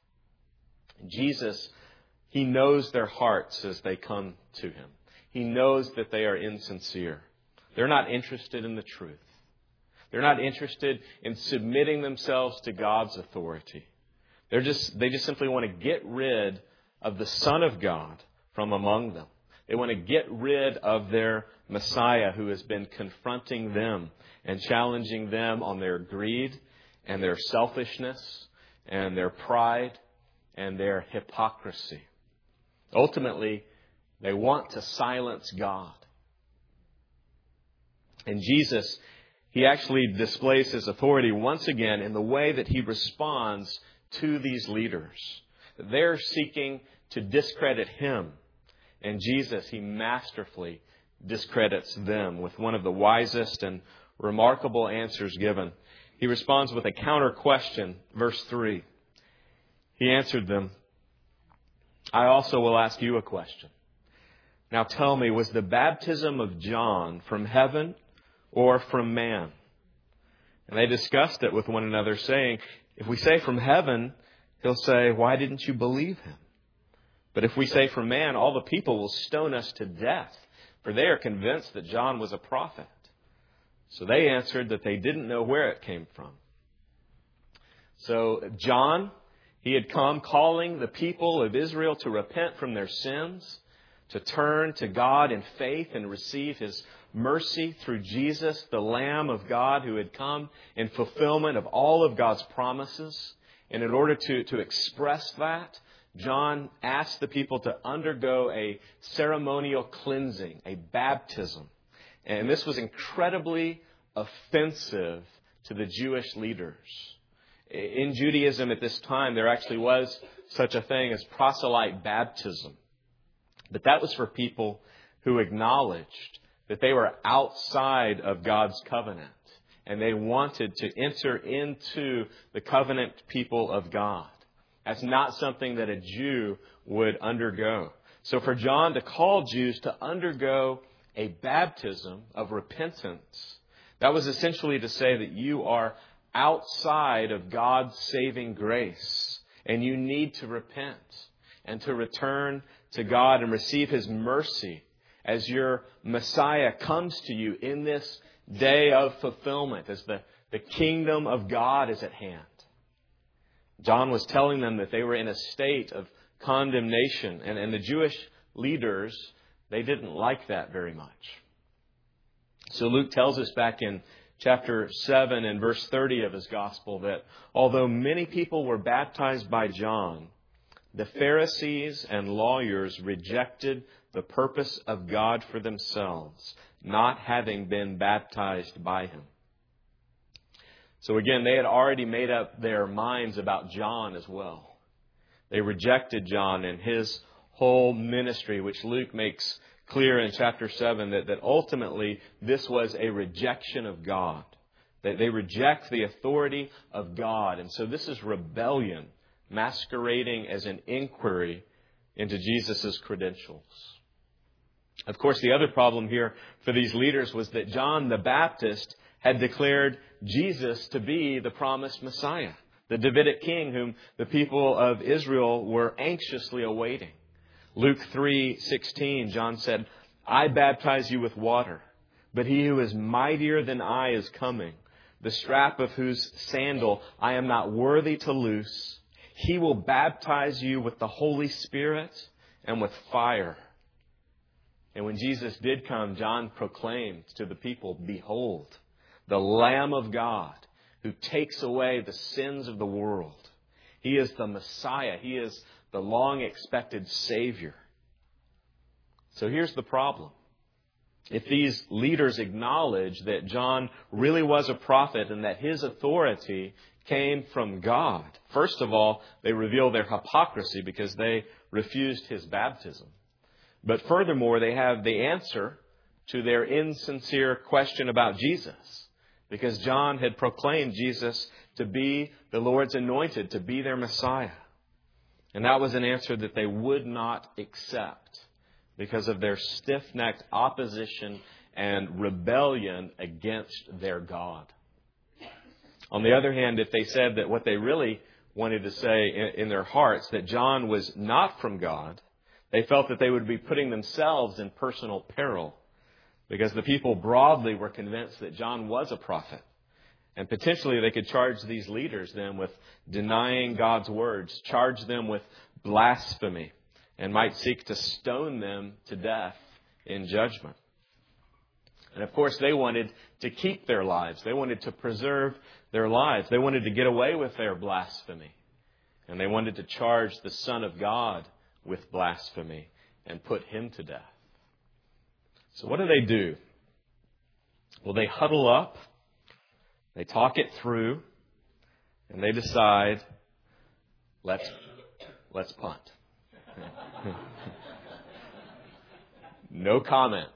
Jesus, he knows their hearts as they come to him. He knows that they are insincere. They're not interested in the truth. They're not interested in submitting themselves to God's authority. They just simply want to get rid of the Son of God from among them. They want to get rid of their Messiah who has been confronting them and challenging them on their greed and their selfishness and their pride and their hypocrisy. Ultimately, they want to silence God. And Jesus, he actually displays his authority once again in the way that he responds to these leaders. They're seeking to discredit him. And Jesus, he masterfully discredits them with one of the wisest and remarkable answers given. He responds with a counter question, verse 3. He answered them, I also will ask you a question. Now tell me, was the baptism of John from heaven or from man? And they discussed it with one another, saying, if we say from heaven, he'll say, why didn't you believe him? But if we say from man, all the people will stone us to death, for they are convinced that John was a prophet. So they answered that they didn't know where it came from. So John, he had come calling the people of Israel to repent from their sins, to turn to God in faith and receive his mercy through Jesus, the Lamb of God who had come in fulfillment of all of God's promises. And in order to express that, John asked the people to undergo a ceremonial cleansing, a baptism. And this was incredibly offensive to the Jewish leaders. In Judaism at this time, there actually was such a thing as proselyte baptism. But that was for people who acknowledged that they were outside of God's covenant. And they wanted to enter into the covenant people of God. That's not something that a Jew would undergo. So for John to call Jews to undergo a baptism of repentance, that was essentially to say that you are outside of God's saving grace and you need to repent and to return to God and receive His mercy as your Messiah comes to you in this day of fulfillment, as the kingdom of God is at hand. John was telling them that they were in a state of condemnation, and the Jewish leaders, they didn't like that very much. So Luke tells us back in chapter 7 and verse 30 of his gospel that although many people were baptized by John, the Pharisees and lawyers rejected the purpose of God for themselves, not having been baptized by him. So again, they had already made up their minds about John as well. They rejected John and his whole ministry, which Luke makes clear in chapter 7 that ultimately this was a rejection of God. That they reject the authority of God. And so this is rebellion masquerading as an inquiry into Jesus' credentials. Of course, the other problem here for these leaders was that John the Baptist had declared Jesus to be the promised Messiah, the Davidic king whom the people of Israel were anxiously awaiting. Luke 3:16, John said, "I baptize you with water, but he who is mightier than I is coming, the strap of whose sandal I am not worthy to loose. He will baptize you with the Holy Spirit and with fire." And when Jesus did come, John proclaimed to the people, "Behold, the Lamb of God who takes away the sins of the world." He is the Messiah. He is the long-expected Savior. So here's the problem. If these leaders acknowledge that John really was a prophet and that his authority came from God, first of all, they reveal their hypocrisy because they refused his baptism. But furthermore, they have the answer to their insincere question about Jesus, because John had proclaimed Jesus to be the Lord's anointed, to be their Messiah. And that was an answer that they would not accept because of their stiff-necked opposition and rebellion against their God. On the other hand, if they said that what they really wanted to say in their hearts, that John was not from God, they felt that they would be putting themselves in personal peril because the people broadly were convinced that John was a prophet. And potentially they could charge these leaders then with denying God's words, charge them with blasphemy, and might seek to stone them to death in judgment. And of course they wanted to keep their lives. They wanted to preserve their lives. They wanted to get away with their blasphemy. And they wanted to charge the Son of God with blasphemy and put him to death. So what do? Well, they huddle up, they talk it through, and they decide, let's punt. No comment.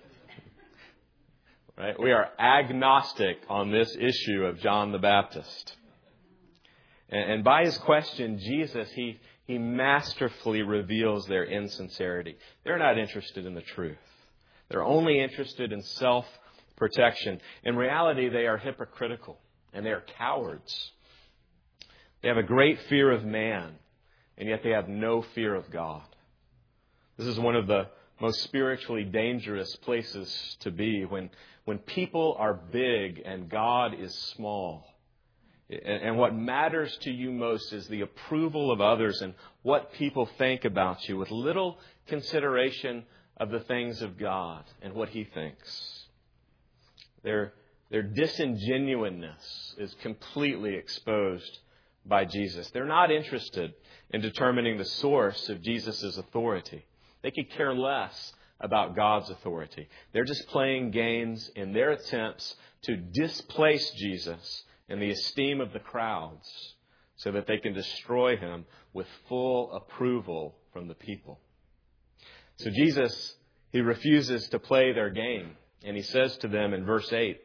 Right? We are agnostic on this issue of John the Baptist. And by his question, Jesus, he masterfully reveals their insincerity. They're not interested in the truth. They're only interested in self-protection. In reality, they are hypocritical and they are cowards. They have a great fear of man, and yet they have no fear of God. This is one of the most spiritually dangerous places to be, when people are big and God is small. And what matters to you most is the approval of others and what people think about you, with little consideration of the things of God and what He thinks. Their disingenuousness is completely exposed by Jesus. They're not interested in determining the source of Jesus' authority. They could care less about God's authority. They're just playing games in their attempts to displace Jesus in the esteem of the crowds so that they can destroy Him with full approval from the people. So Jesus, He refuses to play their game. And He says to them in verse 8,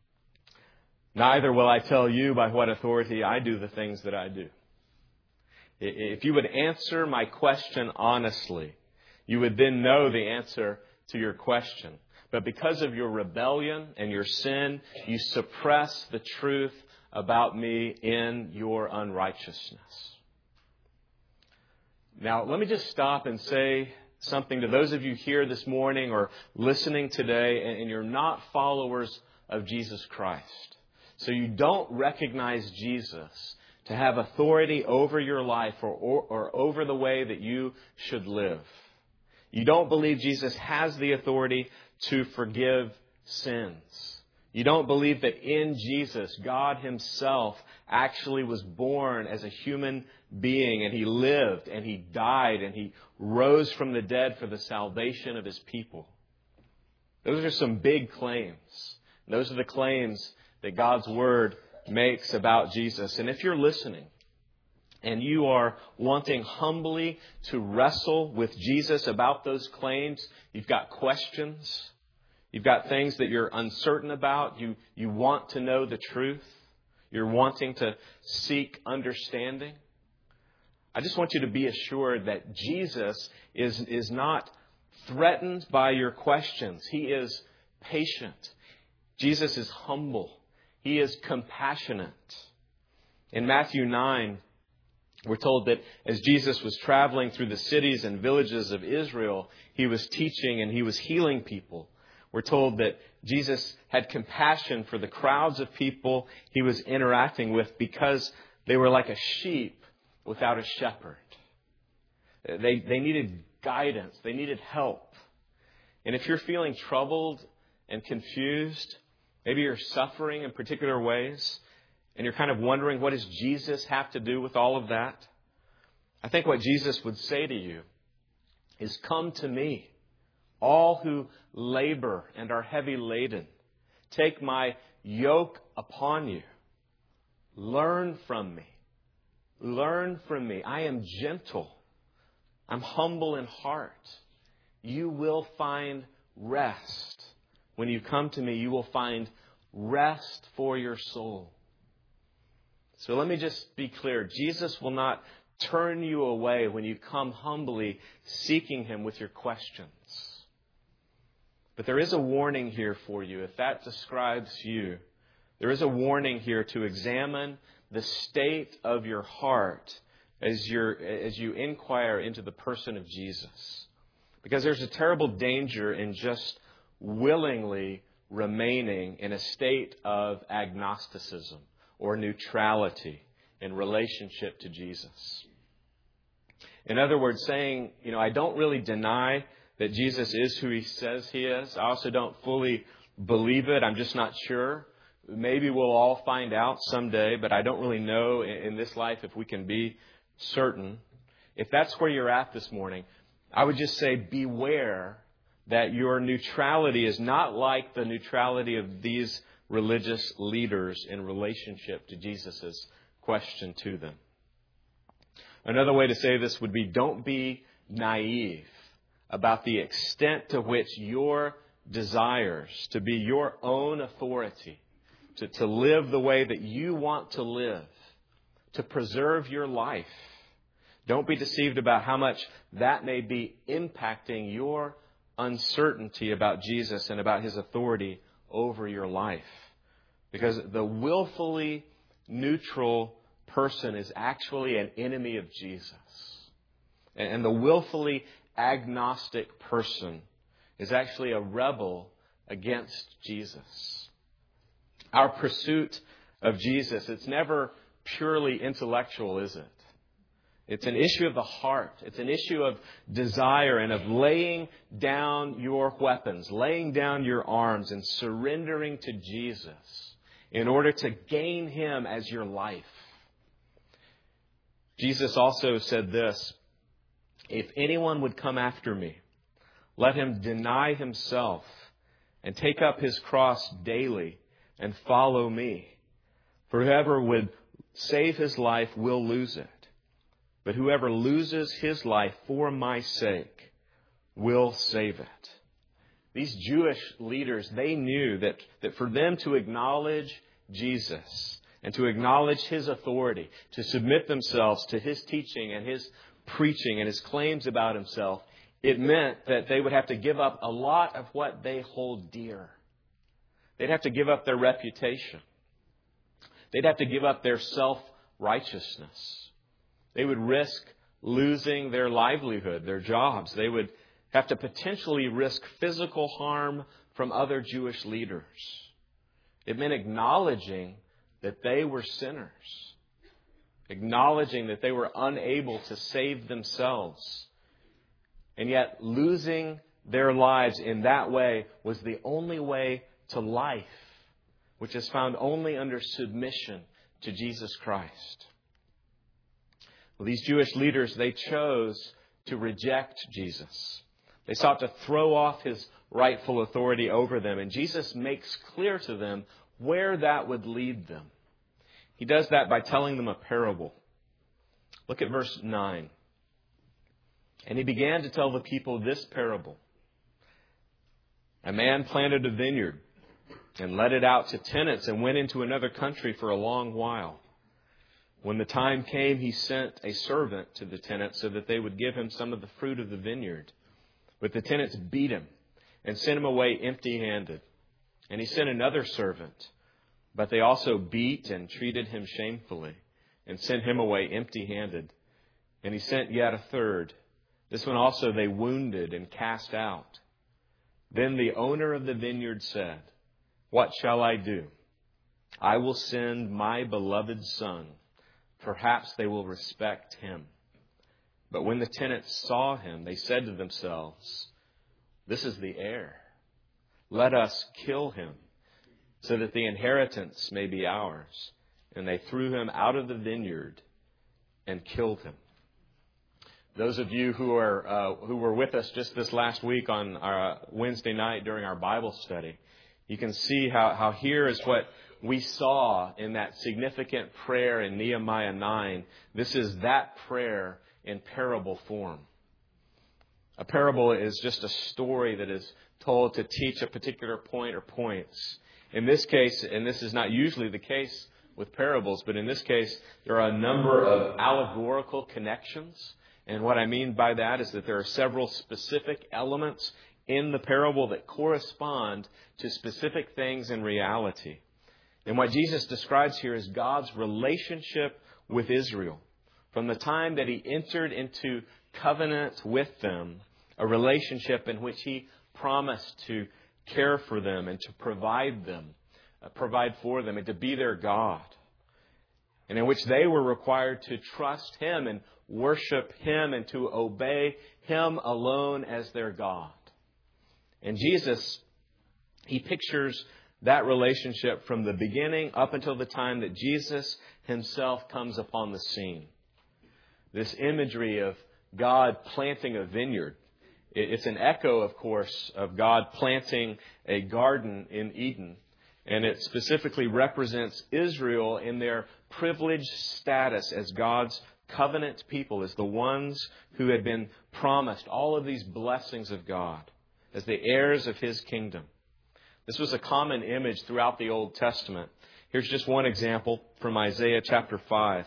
"Neither will I tell you by what authority I do the things that I do." If you would answer my question honestly, you would then know the answer to your question. But because of your rebellion and your sin, you suppress the truth about me in your unrighteousness. Now, let me just stop and say something to those of you here this morning or listening today, and you're not followers of Jesus Christ. So you don't recognize Jesus to have authority over your life or over the way that you should live. You don't believe Jesus has the authority to forgive sins. You don't believe that in Jesus, God Himself actually was born as a human being, and He lived and He died and He rose from the dead for the salvation of His people. Those are some big claims. Those are the claims that God's Word makes about Jesus. And if you're listening and you are wanting humbly to wrestle with Jesus about those claims, you've got questions, you've got things that you're uncertain about, you want to know the truth, you're wanting to seek understanding, I just want you to be assured that Jesus is not threatened by your questions. He is patient. Jesus is humble. He is compassionate. In Matthew 9, we're told that as Jesus was traveling through the cities and villages of Israel, He was teaching and He was healing people. We're told that Jesus had compassion for the crowds of people He was interacting with because they were like a sheep without a shepherd. They needed guidance. They needed help. And if you're feeling troubled and confused, maybe you're suffering in particular ways, and you're kind of wondering, what does Jesus have to do with all of that? I think what Jesus would say to you is, come to me, all who labor and are heavy laden. Take my yoke upon you. Learn from me. Learn from me. I am gentle. I'm humble in heart. You will find rest. When you come to me, you will find rest for your soul. So let me just be clear. Jesus will not turn you away when you come humbly seeking Him with your questions. But there is a warning here for you. If that describes you, there is a warning here to examine the state of your heart as you inquire into the person of Jesus. Because there's a terrible danger in just willingly remaining in a state of agnosticism or neutrality in relationship to Jesus. In other words, saying, I don't really deny that Jesus is who He says He is. I also don't fully believe it. I'm just not sure. Maybe we'll all find out someday, but I don't really know in this life if we can be certain. If that's where you're at this morning, I would just say beware that your neutrality is not like the neutrality of these religious leaders in relationship to Jesus' question to them. Another way to say this would be, don't be naive about the extent to which your desires to be your own authority, to live the way that you want to live, to preserve your life. Don't be deceived about how much that may be impacting your uncertainty about Jesus and about His authority over your life. Because the willfully neutral person is actually an enemy of Jesus. And the willfully agnostic person is actually a rebel against Jesus. Our pursuit of Jesus, it's never purely intellectual, is it? It's an issue of the heart. It's an issue of desire and of laying down your weapons, laying down your arms and surrendering to Jesus in order to gain Him as your life. Jesus also said this, if anyone would come after me, let him deny himself and take up his cross daily and follow me. For whoever would save his life will lose it. But whoever loses his life for my sake will save it. These Jewish leaders, they knew that for them to acknowledge Jesus and to acknowledge His authority, to submit themselves to His teaching and His preaching and His claims about Himself, it meant that they would have to give up a lot of what they hold dear. They'd have to give up their reputation. They'd have to give up their self-righteousness. They would risk losing their livelihood, their jobs. They would have to potentially risk physical harm from other Jewish leaders. It meant acknowledging that they were sinners, acknowledging that they were unable to save themselves. And yet losing their lives in that way was the only way to life, which is found only under submission to Jesus Christ. Well, these Jewish leaders, they chose to reject Jesus. They sought to throw off His rightful authority over them. And Jesus makes clear to them where that would lead them. He does that by telling them a parable. Look at verse 9. And He began to tell the people this parable. A man planted a vineyard and let it out to tenants and went into another country for a long while. When the time came, he sent a servant to the tenants so that they would give him some of the fruit of the vineyard. But the tenants beat him and sent him away empty-handed. And he sent another servant, but they also beat and treated him shamefully and sent him away empty-handed. And he sent yet a third. This one also they wounded and cast out. Then the owner of the vineyard said, "What shall I do? I will send my beloved son. Perhaps they will respect him." But when the tenants saw him, they said to themselves, "This is the heir. Let us kill him, so that the inheritance may be ours." And they threw him out of the vineyard and killed him. Those of you who were with us just this last week on our Wednesday night during our Bible study, you can see how here is what we saw in that significant prayer in Nehemiah 9. This is that prayer in parable form. A parable is just a story that is told to teach a particular point or points. In this case, and this is not usually the case with parables, but in this case, there are a number of allegorical connections. And what I mean by that is that there are several specific elements in the parable that correspond to specific things in reality. And what Jesus describes here is God's relationship with Israel. From the time that He entered into covenant with them, a relationship in which He promised to care for them and to provide for them and to be their God. And in which they were required to trust Him and worship Him and to obey Him alone as their God. And Jesus, He pictures that relationship from the beginning up until the time that Jesus Himself comes upon the scene. This imagery of God planting a vineyard. It's an echo, of course, of God planting a garden in Eden. And it specifically represents Israel in their privileged status as God's covenant people, as the ones who had been promised all of these blessings of God, as the heirs of His kingdom. This was a common image throughout the Old Testament. Here's just one example from Isaiah chapter 5.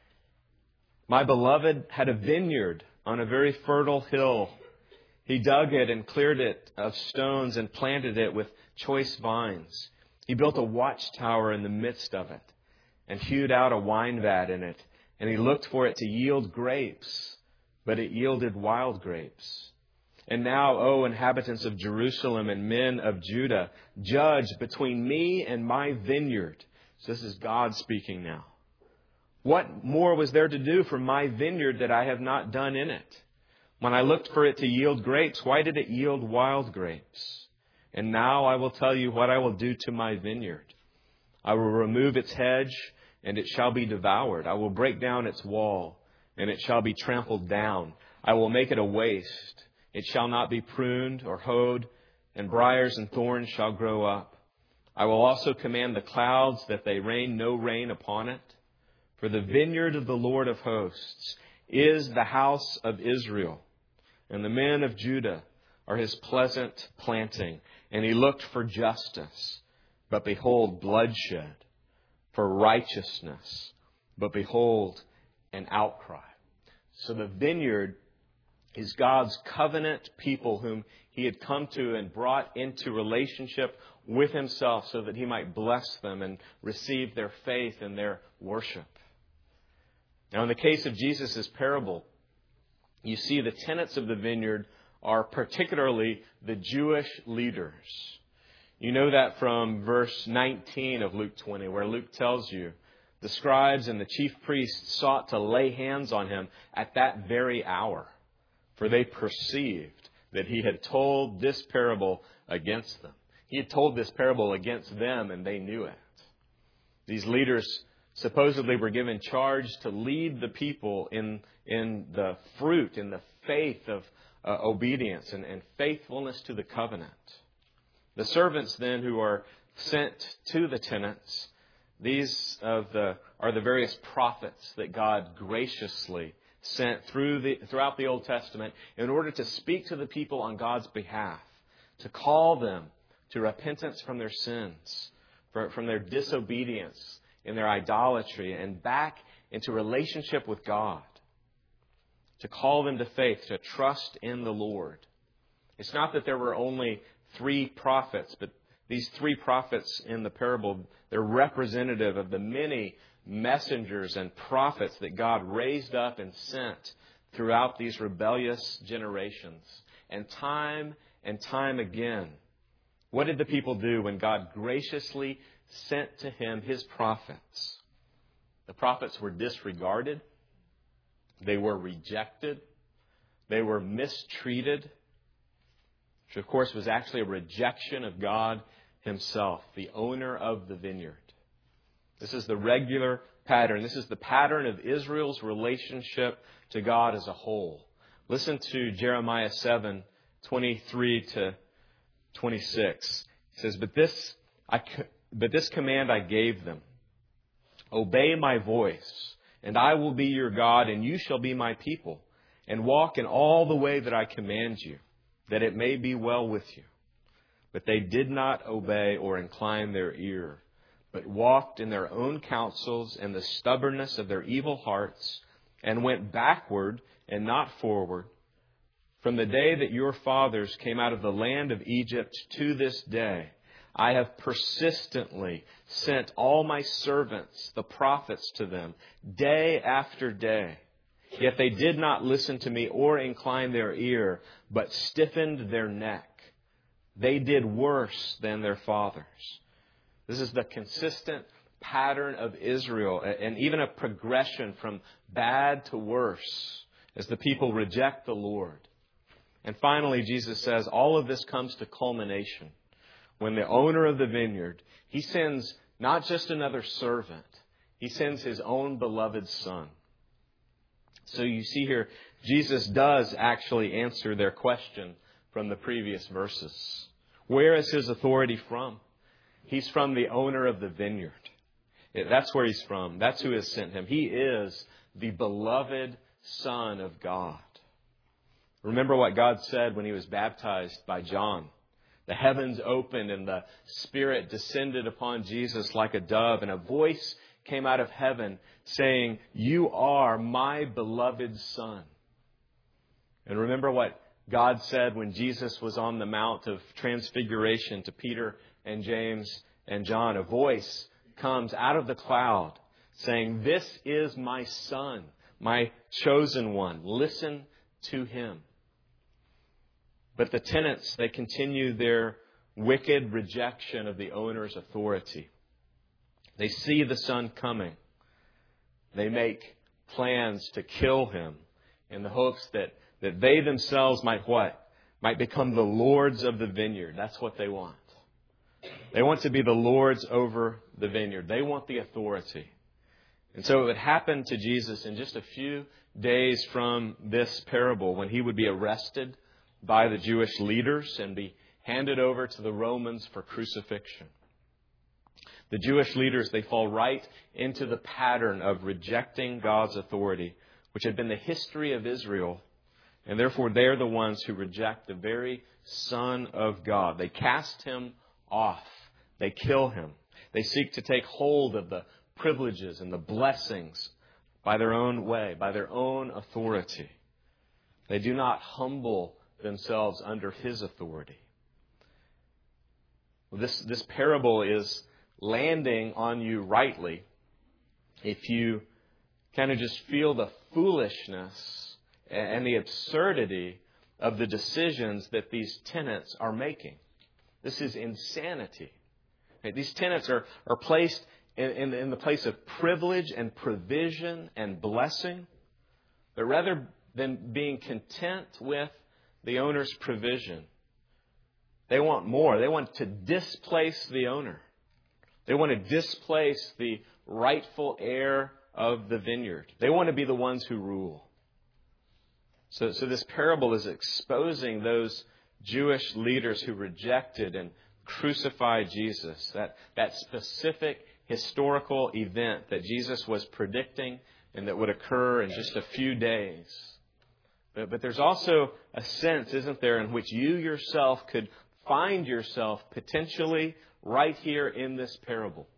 My beloved had a vineyard on a very fertile hill. He dug it and cleared it of stones and planted it with choice vines. He built a watchtower in the midst of it and hewed out a wine vat in it. And he looked for it to yield grapes, but it yielded wild grapes. And now, O inhabitants of Jerusalem and men of Judah, judge between me and my vineyard. So this is God speaking now. What more was there to do for my vineyard that I have not done in it? When I looked for it to yield grapes, why did it yield wild grapes? And now I will tell you what I will do to my vineyard. I will remove its hedge, and it shall be devoured. I will break down its wall, and it shall be trampled down. I will make it a waste. It shall not be pruned or hoed, and briars and thorns shall grow up. I will also command the clouds that they rain no rain upon it. For the vineyard of the Lord of hosts is the house of Israel, and the men of Judah are His pleasant planting. And He looked for justice, but behold, bloodshed, for righteousness, but behold, an outcry. So the vineyard is God's covenant people whom He had come to and brought into relationship with Himself so that He might bless them and receive their faith and their worship. Now, in the case of Jesus' parable, you see the tenants of the vineyard are particularly the Jewish leaders. You know that from verse 19 of Luke 20, where Luke tells you, the scribes and the chief priests sought to lay hands on Him at that very hour, for they perceived that He had told this parable against them. He had told this parable against them, and they knew it. These leaders supposedly were given charge to lead the people in the fruit, in the faith of obedience and faithfulness to the covenant. The servants then who are sent to the tenants, these are the various prophets that God graciously sent throughout the Old Testament in order to speak to the people on God's behalf, to call them to repentance from their sins, from their disobedience in their idolatry, and back into relationship with God, to call them to faith, to trust in the Lord. It's not that there were only 3 prophets, but these 3 prophets in the parable, they're representative of the many messengers and prophets that God raised up and sent throughout these rebellious generations. And time again, what did the people do when God graciously sent to Him His prophets? The prophets were disregarded. They were rejected. They were mistreated, which of course was actually a rejection of God Himself, the owner of the vineyard. This is the regular pattern. This is the pattern of Israel's relationship to God as a whole. Listen to Jeremiah 7:23 to 26. It says, But this command I gave them, obey my voice, and I will be your God, and you shall be my people, and walk in all the way that I command you, that it may be well with you. But they did not obey or incline their ear, but walked in their own counsels and the stubbornness of their evil hearts, and went backward and not forward. From the day that your fathers came out of the land of Egypt to this day, I have persistently sent all my servants, the prophets, to them, day after day. Yet they did not listen to me or incline their ear, but stiffened their neck. They did worse than their fathers. This is the consistent pattern of Israel, and even a progression from bad to worse as the people reject the Lord. And finally, Jesus says, all of this comes to culmination when the owner of the vineyard, He sends not just another servant, He sends His own beloved Son. So you see here, Jesus does actually answer their question from the previous verses. Where is His authority from? He's from the owner of the vineyard. That's where He's from. That's who has sent Him. He is the beloved Son of God. Remember what God said when He was baptized by John. The heavens opened and the Spirit descended upon Jesus like a dove, and a voice came out of heaven saying, You are my beloved Son. And remember what God said when Jesus was on the Mount of Transfiguration to Peter and James and John. A voice comes out of the cloud saying, This is my Son, my chosen one. Listen to Him. But the tenants, they continue their wicked rejection of the owner's authority. They see the Son coming. They make plans to kill Him in the hopes that they themselves might what? Might become the lords of the vineyard. That's what they want. They want to be the lords over the vineyard. They want the authority. And so it would happen to Jesus in just a few days from this parable when He would be arrested by the Jewish leaders and be handed over to the Romans for crucifixion. The Jewish leaders, they fall right into the pattern of rejecting God's authority, which had been the history of Israel. And therefore, they're the ones who reject the very Son of God. They cast Him off. They kill Him. They seek to take hold of the privileges and the blessings by their own way, by their own authority. They do not humble themselves under His authority. Well, this parable is landing on you rightly if you kind of just feel the foolishness and the absurdity of the decisions that these tenants are making. This is insanity. Okay, these tenants are placed in the place of privilege and provision and blessing. But rather than being content with the owner's provision, they want more. They want to displace the owner. They want to displace the rightful heir of the vineyard. They want to be the ones who rule. So this parable is exposing those Jewish leaders who rejected and crucified Jesus, that specific historical event that Jesus was predicting and that would occur in just a few days. But there's also a sense, isn't there, in which you yourself could find yourself potentially right here in this parable.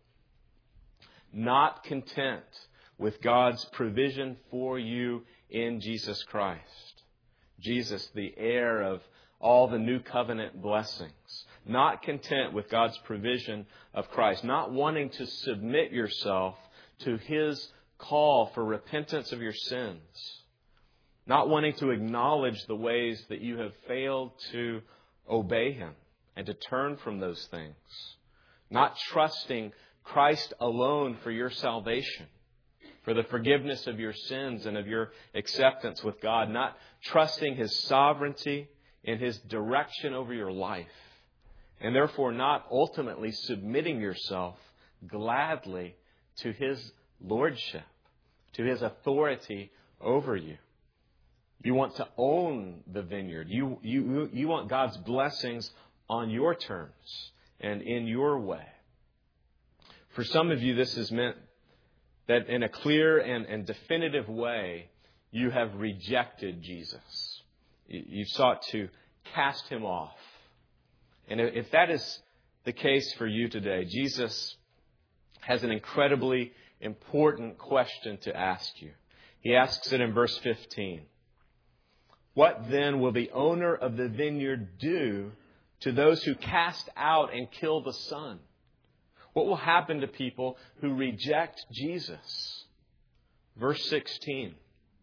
Not content with God's provision for you in Jesus Christ. Jesus, the heir of all the new covenant blessings. Not content with God's provision of Christ. Not wanting to submit yourself to His call for repentance of your sins. Not wanting to acknowledge the ways that you have failed to obey Him and to turn from those things. Not trusting Christ alone for your salvation, for the forgiveness of your sins and of your acceptance with God. Not trusting His sovereignty and His direction over your life. And therefore not ultimately submitting yourself gladly to His lordship, to His authority over you. You want to own the vineyard. You want God's blessings on your terms and in your way. For some of you, this has meant that in a clear and definitive way, you have rejected Jesus. You've sought to cast Him off. And if that is the case for you today, Jesus has an incredibly important question to ask you. He asks it in verse 15. What then will the owner of the vineyard do to those who cast out and kill the son? What will happen to people who reject Jesus? Verse 16.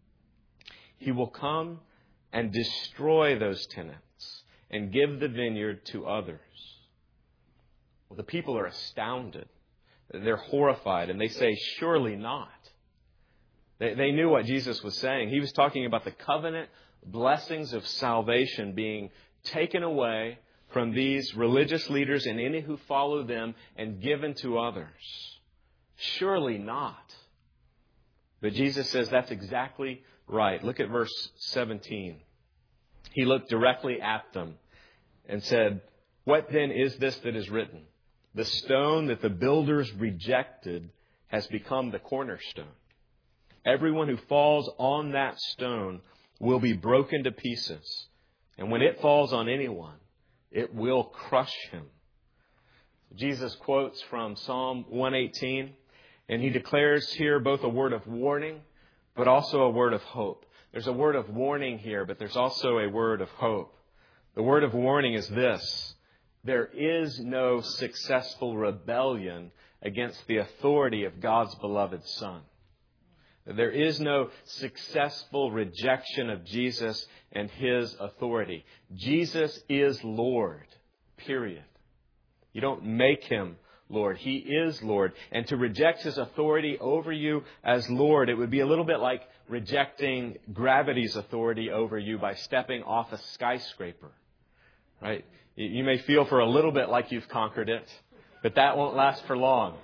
He will come and destroy those tenants and give the vineyard to others. Well, the people are astounded. They're horrified, and they say, surely not. They knew what Jesus was saying. He was talking about the covenant blessings of salvation being taken away from these religious leaders and any who follow them and given to others. Surely not. But Jesus says that's exactly right. Look at verse 17. He looked directly at them and said, what then is this that is written? The stone that the builders rejected has become the cornerstone. Everyone who falls on that stone will be broken to pieces. And when it falls on anyone, it will crush him. Jesus quotes from Psalm 118, and he declares here both a word of warning, but also a word of hope. There's a word of warning here, but there's also a word of hope. The word of warning is this: there is no successful rebellion against the authority of God's beloved Son. There is no successful rejection of Jesus and His authority. Jesus is Lord, period. You don't make Him Lord. He is Lord. And to reject His authority over you as Lord, it would be a little bit like rejecting gravity's authority over you by stepping off a skyscraper. Right? You may feel for a little bit like you've conquered it, but that won't last for long.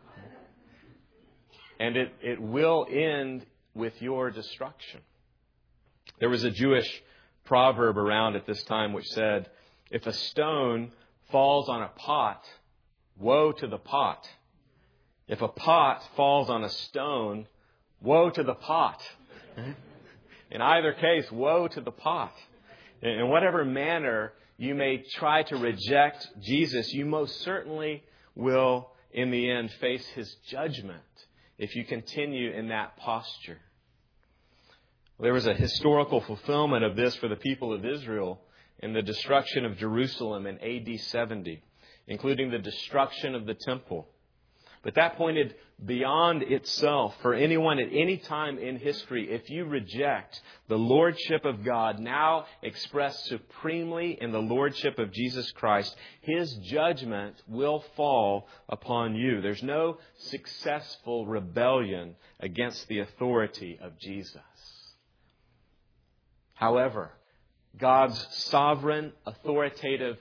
And it will end with your destruction. There was a Jewish proverb around at this time which said, if a stone falls on a pot, woe to the pot. If a pot falls on a stone, woe to the pot. In either case, woe to the pot. In whatever manner you may try to reject Jesus, you most certainly will, in the end, face His judgment if you continue in that posture. There was a historical fulfillment of this for the people of Israel in the destruction of Jerusalem in AD 70, including the destruction of the temple. But that pointed beyond itself for anyone at any time in history. If you reject the lordship of God, now expressed supremely in the lordship of Jesus Christ, His judgment will fall upon you. There's no successful rebellion against the authority of Jesus. However, God's sovereign, authoritative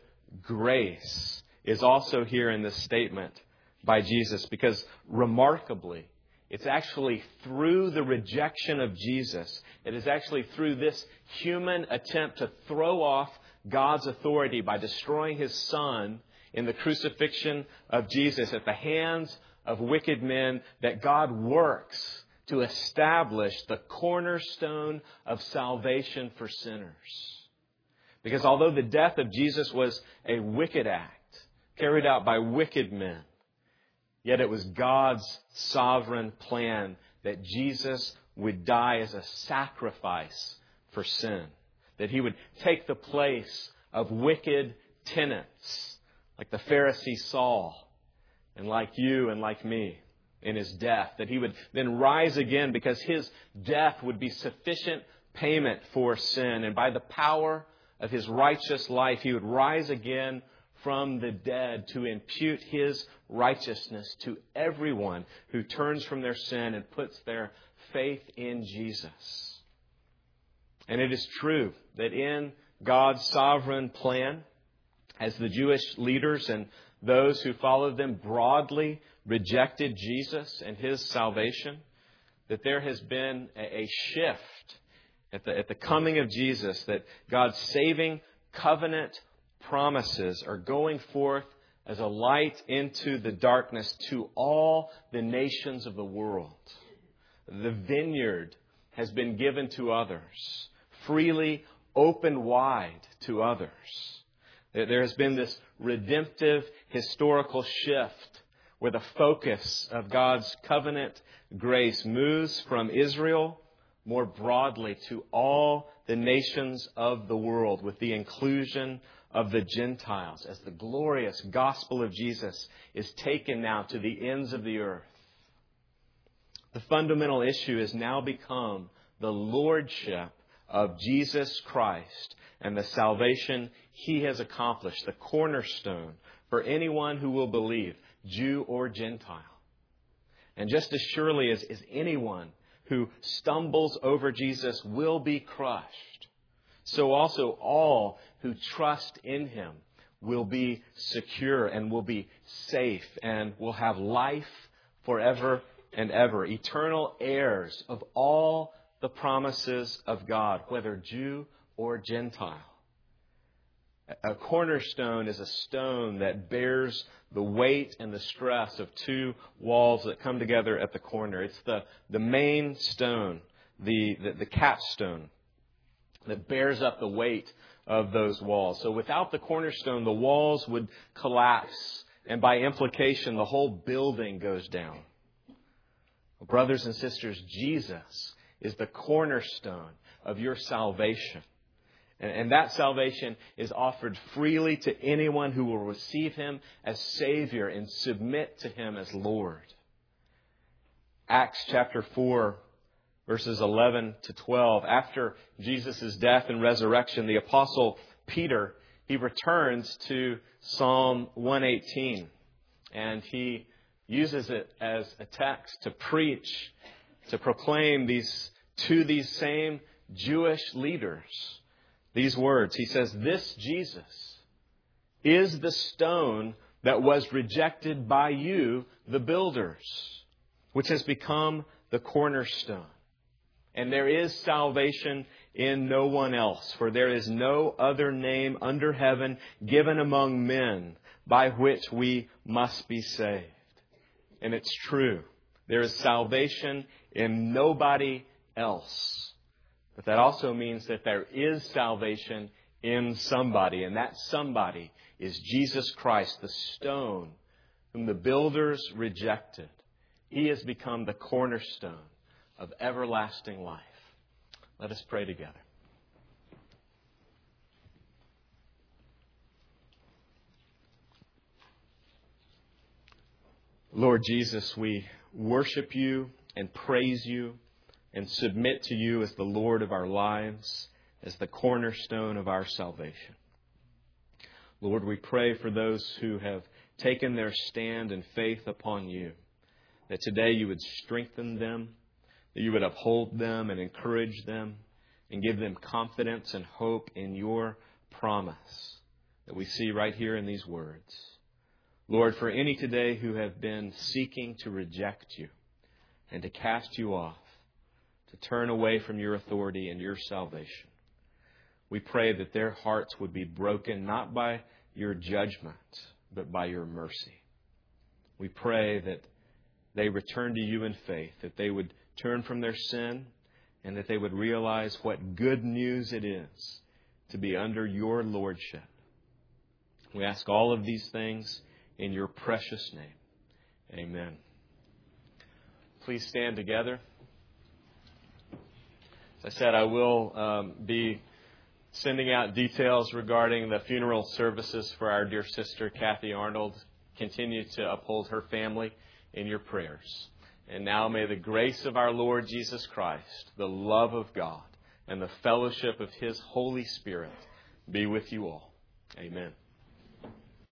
grace is also here in this statement by Jesus, because remarkably, it's actually through the rejection of Jesus, it is actually through this human attempt to throw off God's authority by destroying His Son in the crucifixion of Jesus at the hands of wicked men, that God works to establish the cornerstone of salvation for sinners. Because although the death of Jesus was a wicked act carried out by wicked men, yet it was God's sovereign plan that Jesus would die as a sacrifice for sin. That He would take the place of wicked tenants like the Pharisee Saul and like you and like me in His death. That He would then rise again because His death would be sufficient payment for sin. And by the power of His righteous life, He would rise again from the dead to impute His righteousness to everyone who turns from their sin and puts their faith in Jesus. And it is true that in God's sovereign plan, as the Jewish leaders and those who followed them broadly rejected Jesus and His salvation, that there has been a shift at the coming of Jesus, that God's saving covenant promises are going forth as a light into the darkness to all the nations of the world. The vineyard has been given to others, freely opened wide to others. There has been this redemptive historical shift where the focus of God's covenant grace moves from Israel more broadly to all the nations of the world, with the inclusion of the Gentiles, as the glorious gospel of Jesus is taken now to the ends of the earth. The fundamental issue has now become the lordship of Jesus Christ and the salvation He has accomplished, the cornerstone for anyone who will believe, Jew or Gentile. And just as surely as anyone who stumbles over Jesus will be crushed, so also all who trust in Him will be secure and will be safe and will have life forever and ever, eternal heirs of all the promises of God, whether Jew or Gentile. A cornerstone is a stone that bears the weight and the stress of two walls that come together at the corner. It's the main stone, the capstone, that bears up the weight of those walls. So without the cornerstone, the walls would collapse, and by implication, the whole building goes down. Brothers and sisters, Jesus is the cornerstone of your salvation. And that salvation is offered freely to anyone who will receive Him as Savior and submit to Him as Lord. Acts chapter 4, verses 11 to 12. After Jesus' death and resurrection, the Apostle Peter, he returns to Psalm 118. And he uses it as a text to preach, to proclaim to these same Jewish leaders these words. He says, "This Jesus is the stone that was rejected by you, the builders, which has become the cornerstone. And there is salvation in no one else, for there is no other name under heaven given among men by which we must be saved." And it's true. There is salvation in nobody else. But that also means that there is salvation in somebody, and that somebody is Jesus Christ, the stone whom the builders rejected, He has become the cornerstone of everlasting life. Let us pray together. Lord Jesus, we worship you and praise you and submit to you as the Lord of our lives, as the cornerstone of our salvation. Lord, we pray for those who have taken their stand in faith upon you, that today you would strengthen them, that you would uphold them and encourage them and give them confidence and hope in your promise that we see right here in these words. Lord, for any today who have been seeking to reject you and to cast you off, to turn away from your authority and your salvation, we pray that their hearts would be broken not by your judgment, but by your mercy. We pray that they return to you in faith, that they would turn from their sin, and that they would realize what good news it is to be under your lordship. We ask all of these things in your precious name. Amen. Please stand together. As I said, I will be sending out details regarding the funeral services for our dear sister, Kathy Arnold. Continue to uphold her family in your prayers. And now may the grace of our Lord Jesus Christ, the love of God, and the fellowship of His Holy Spirit be with you all. Amen.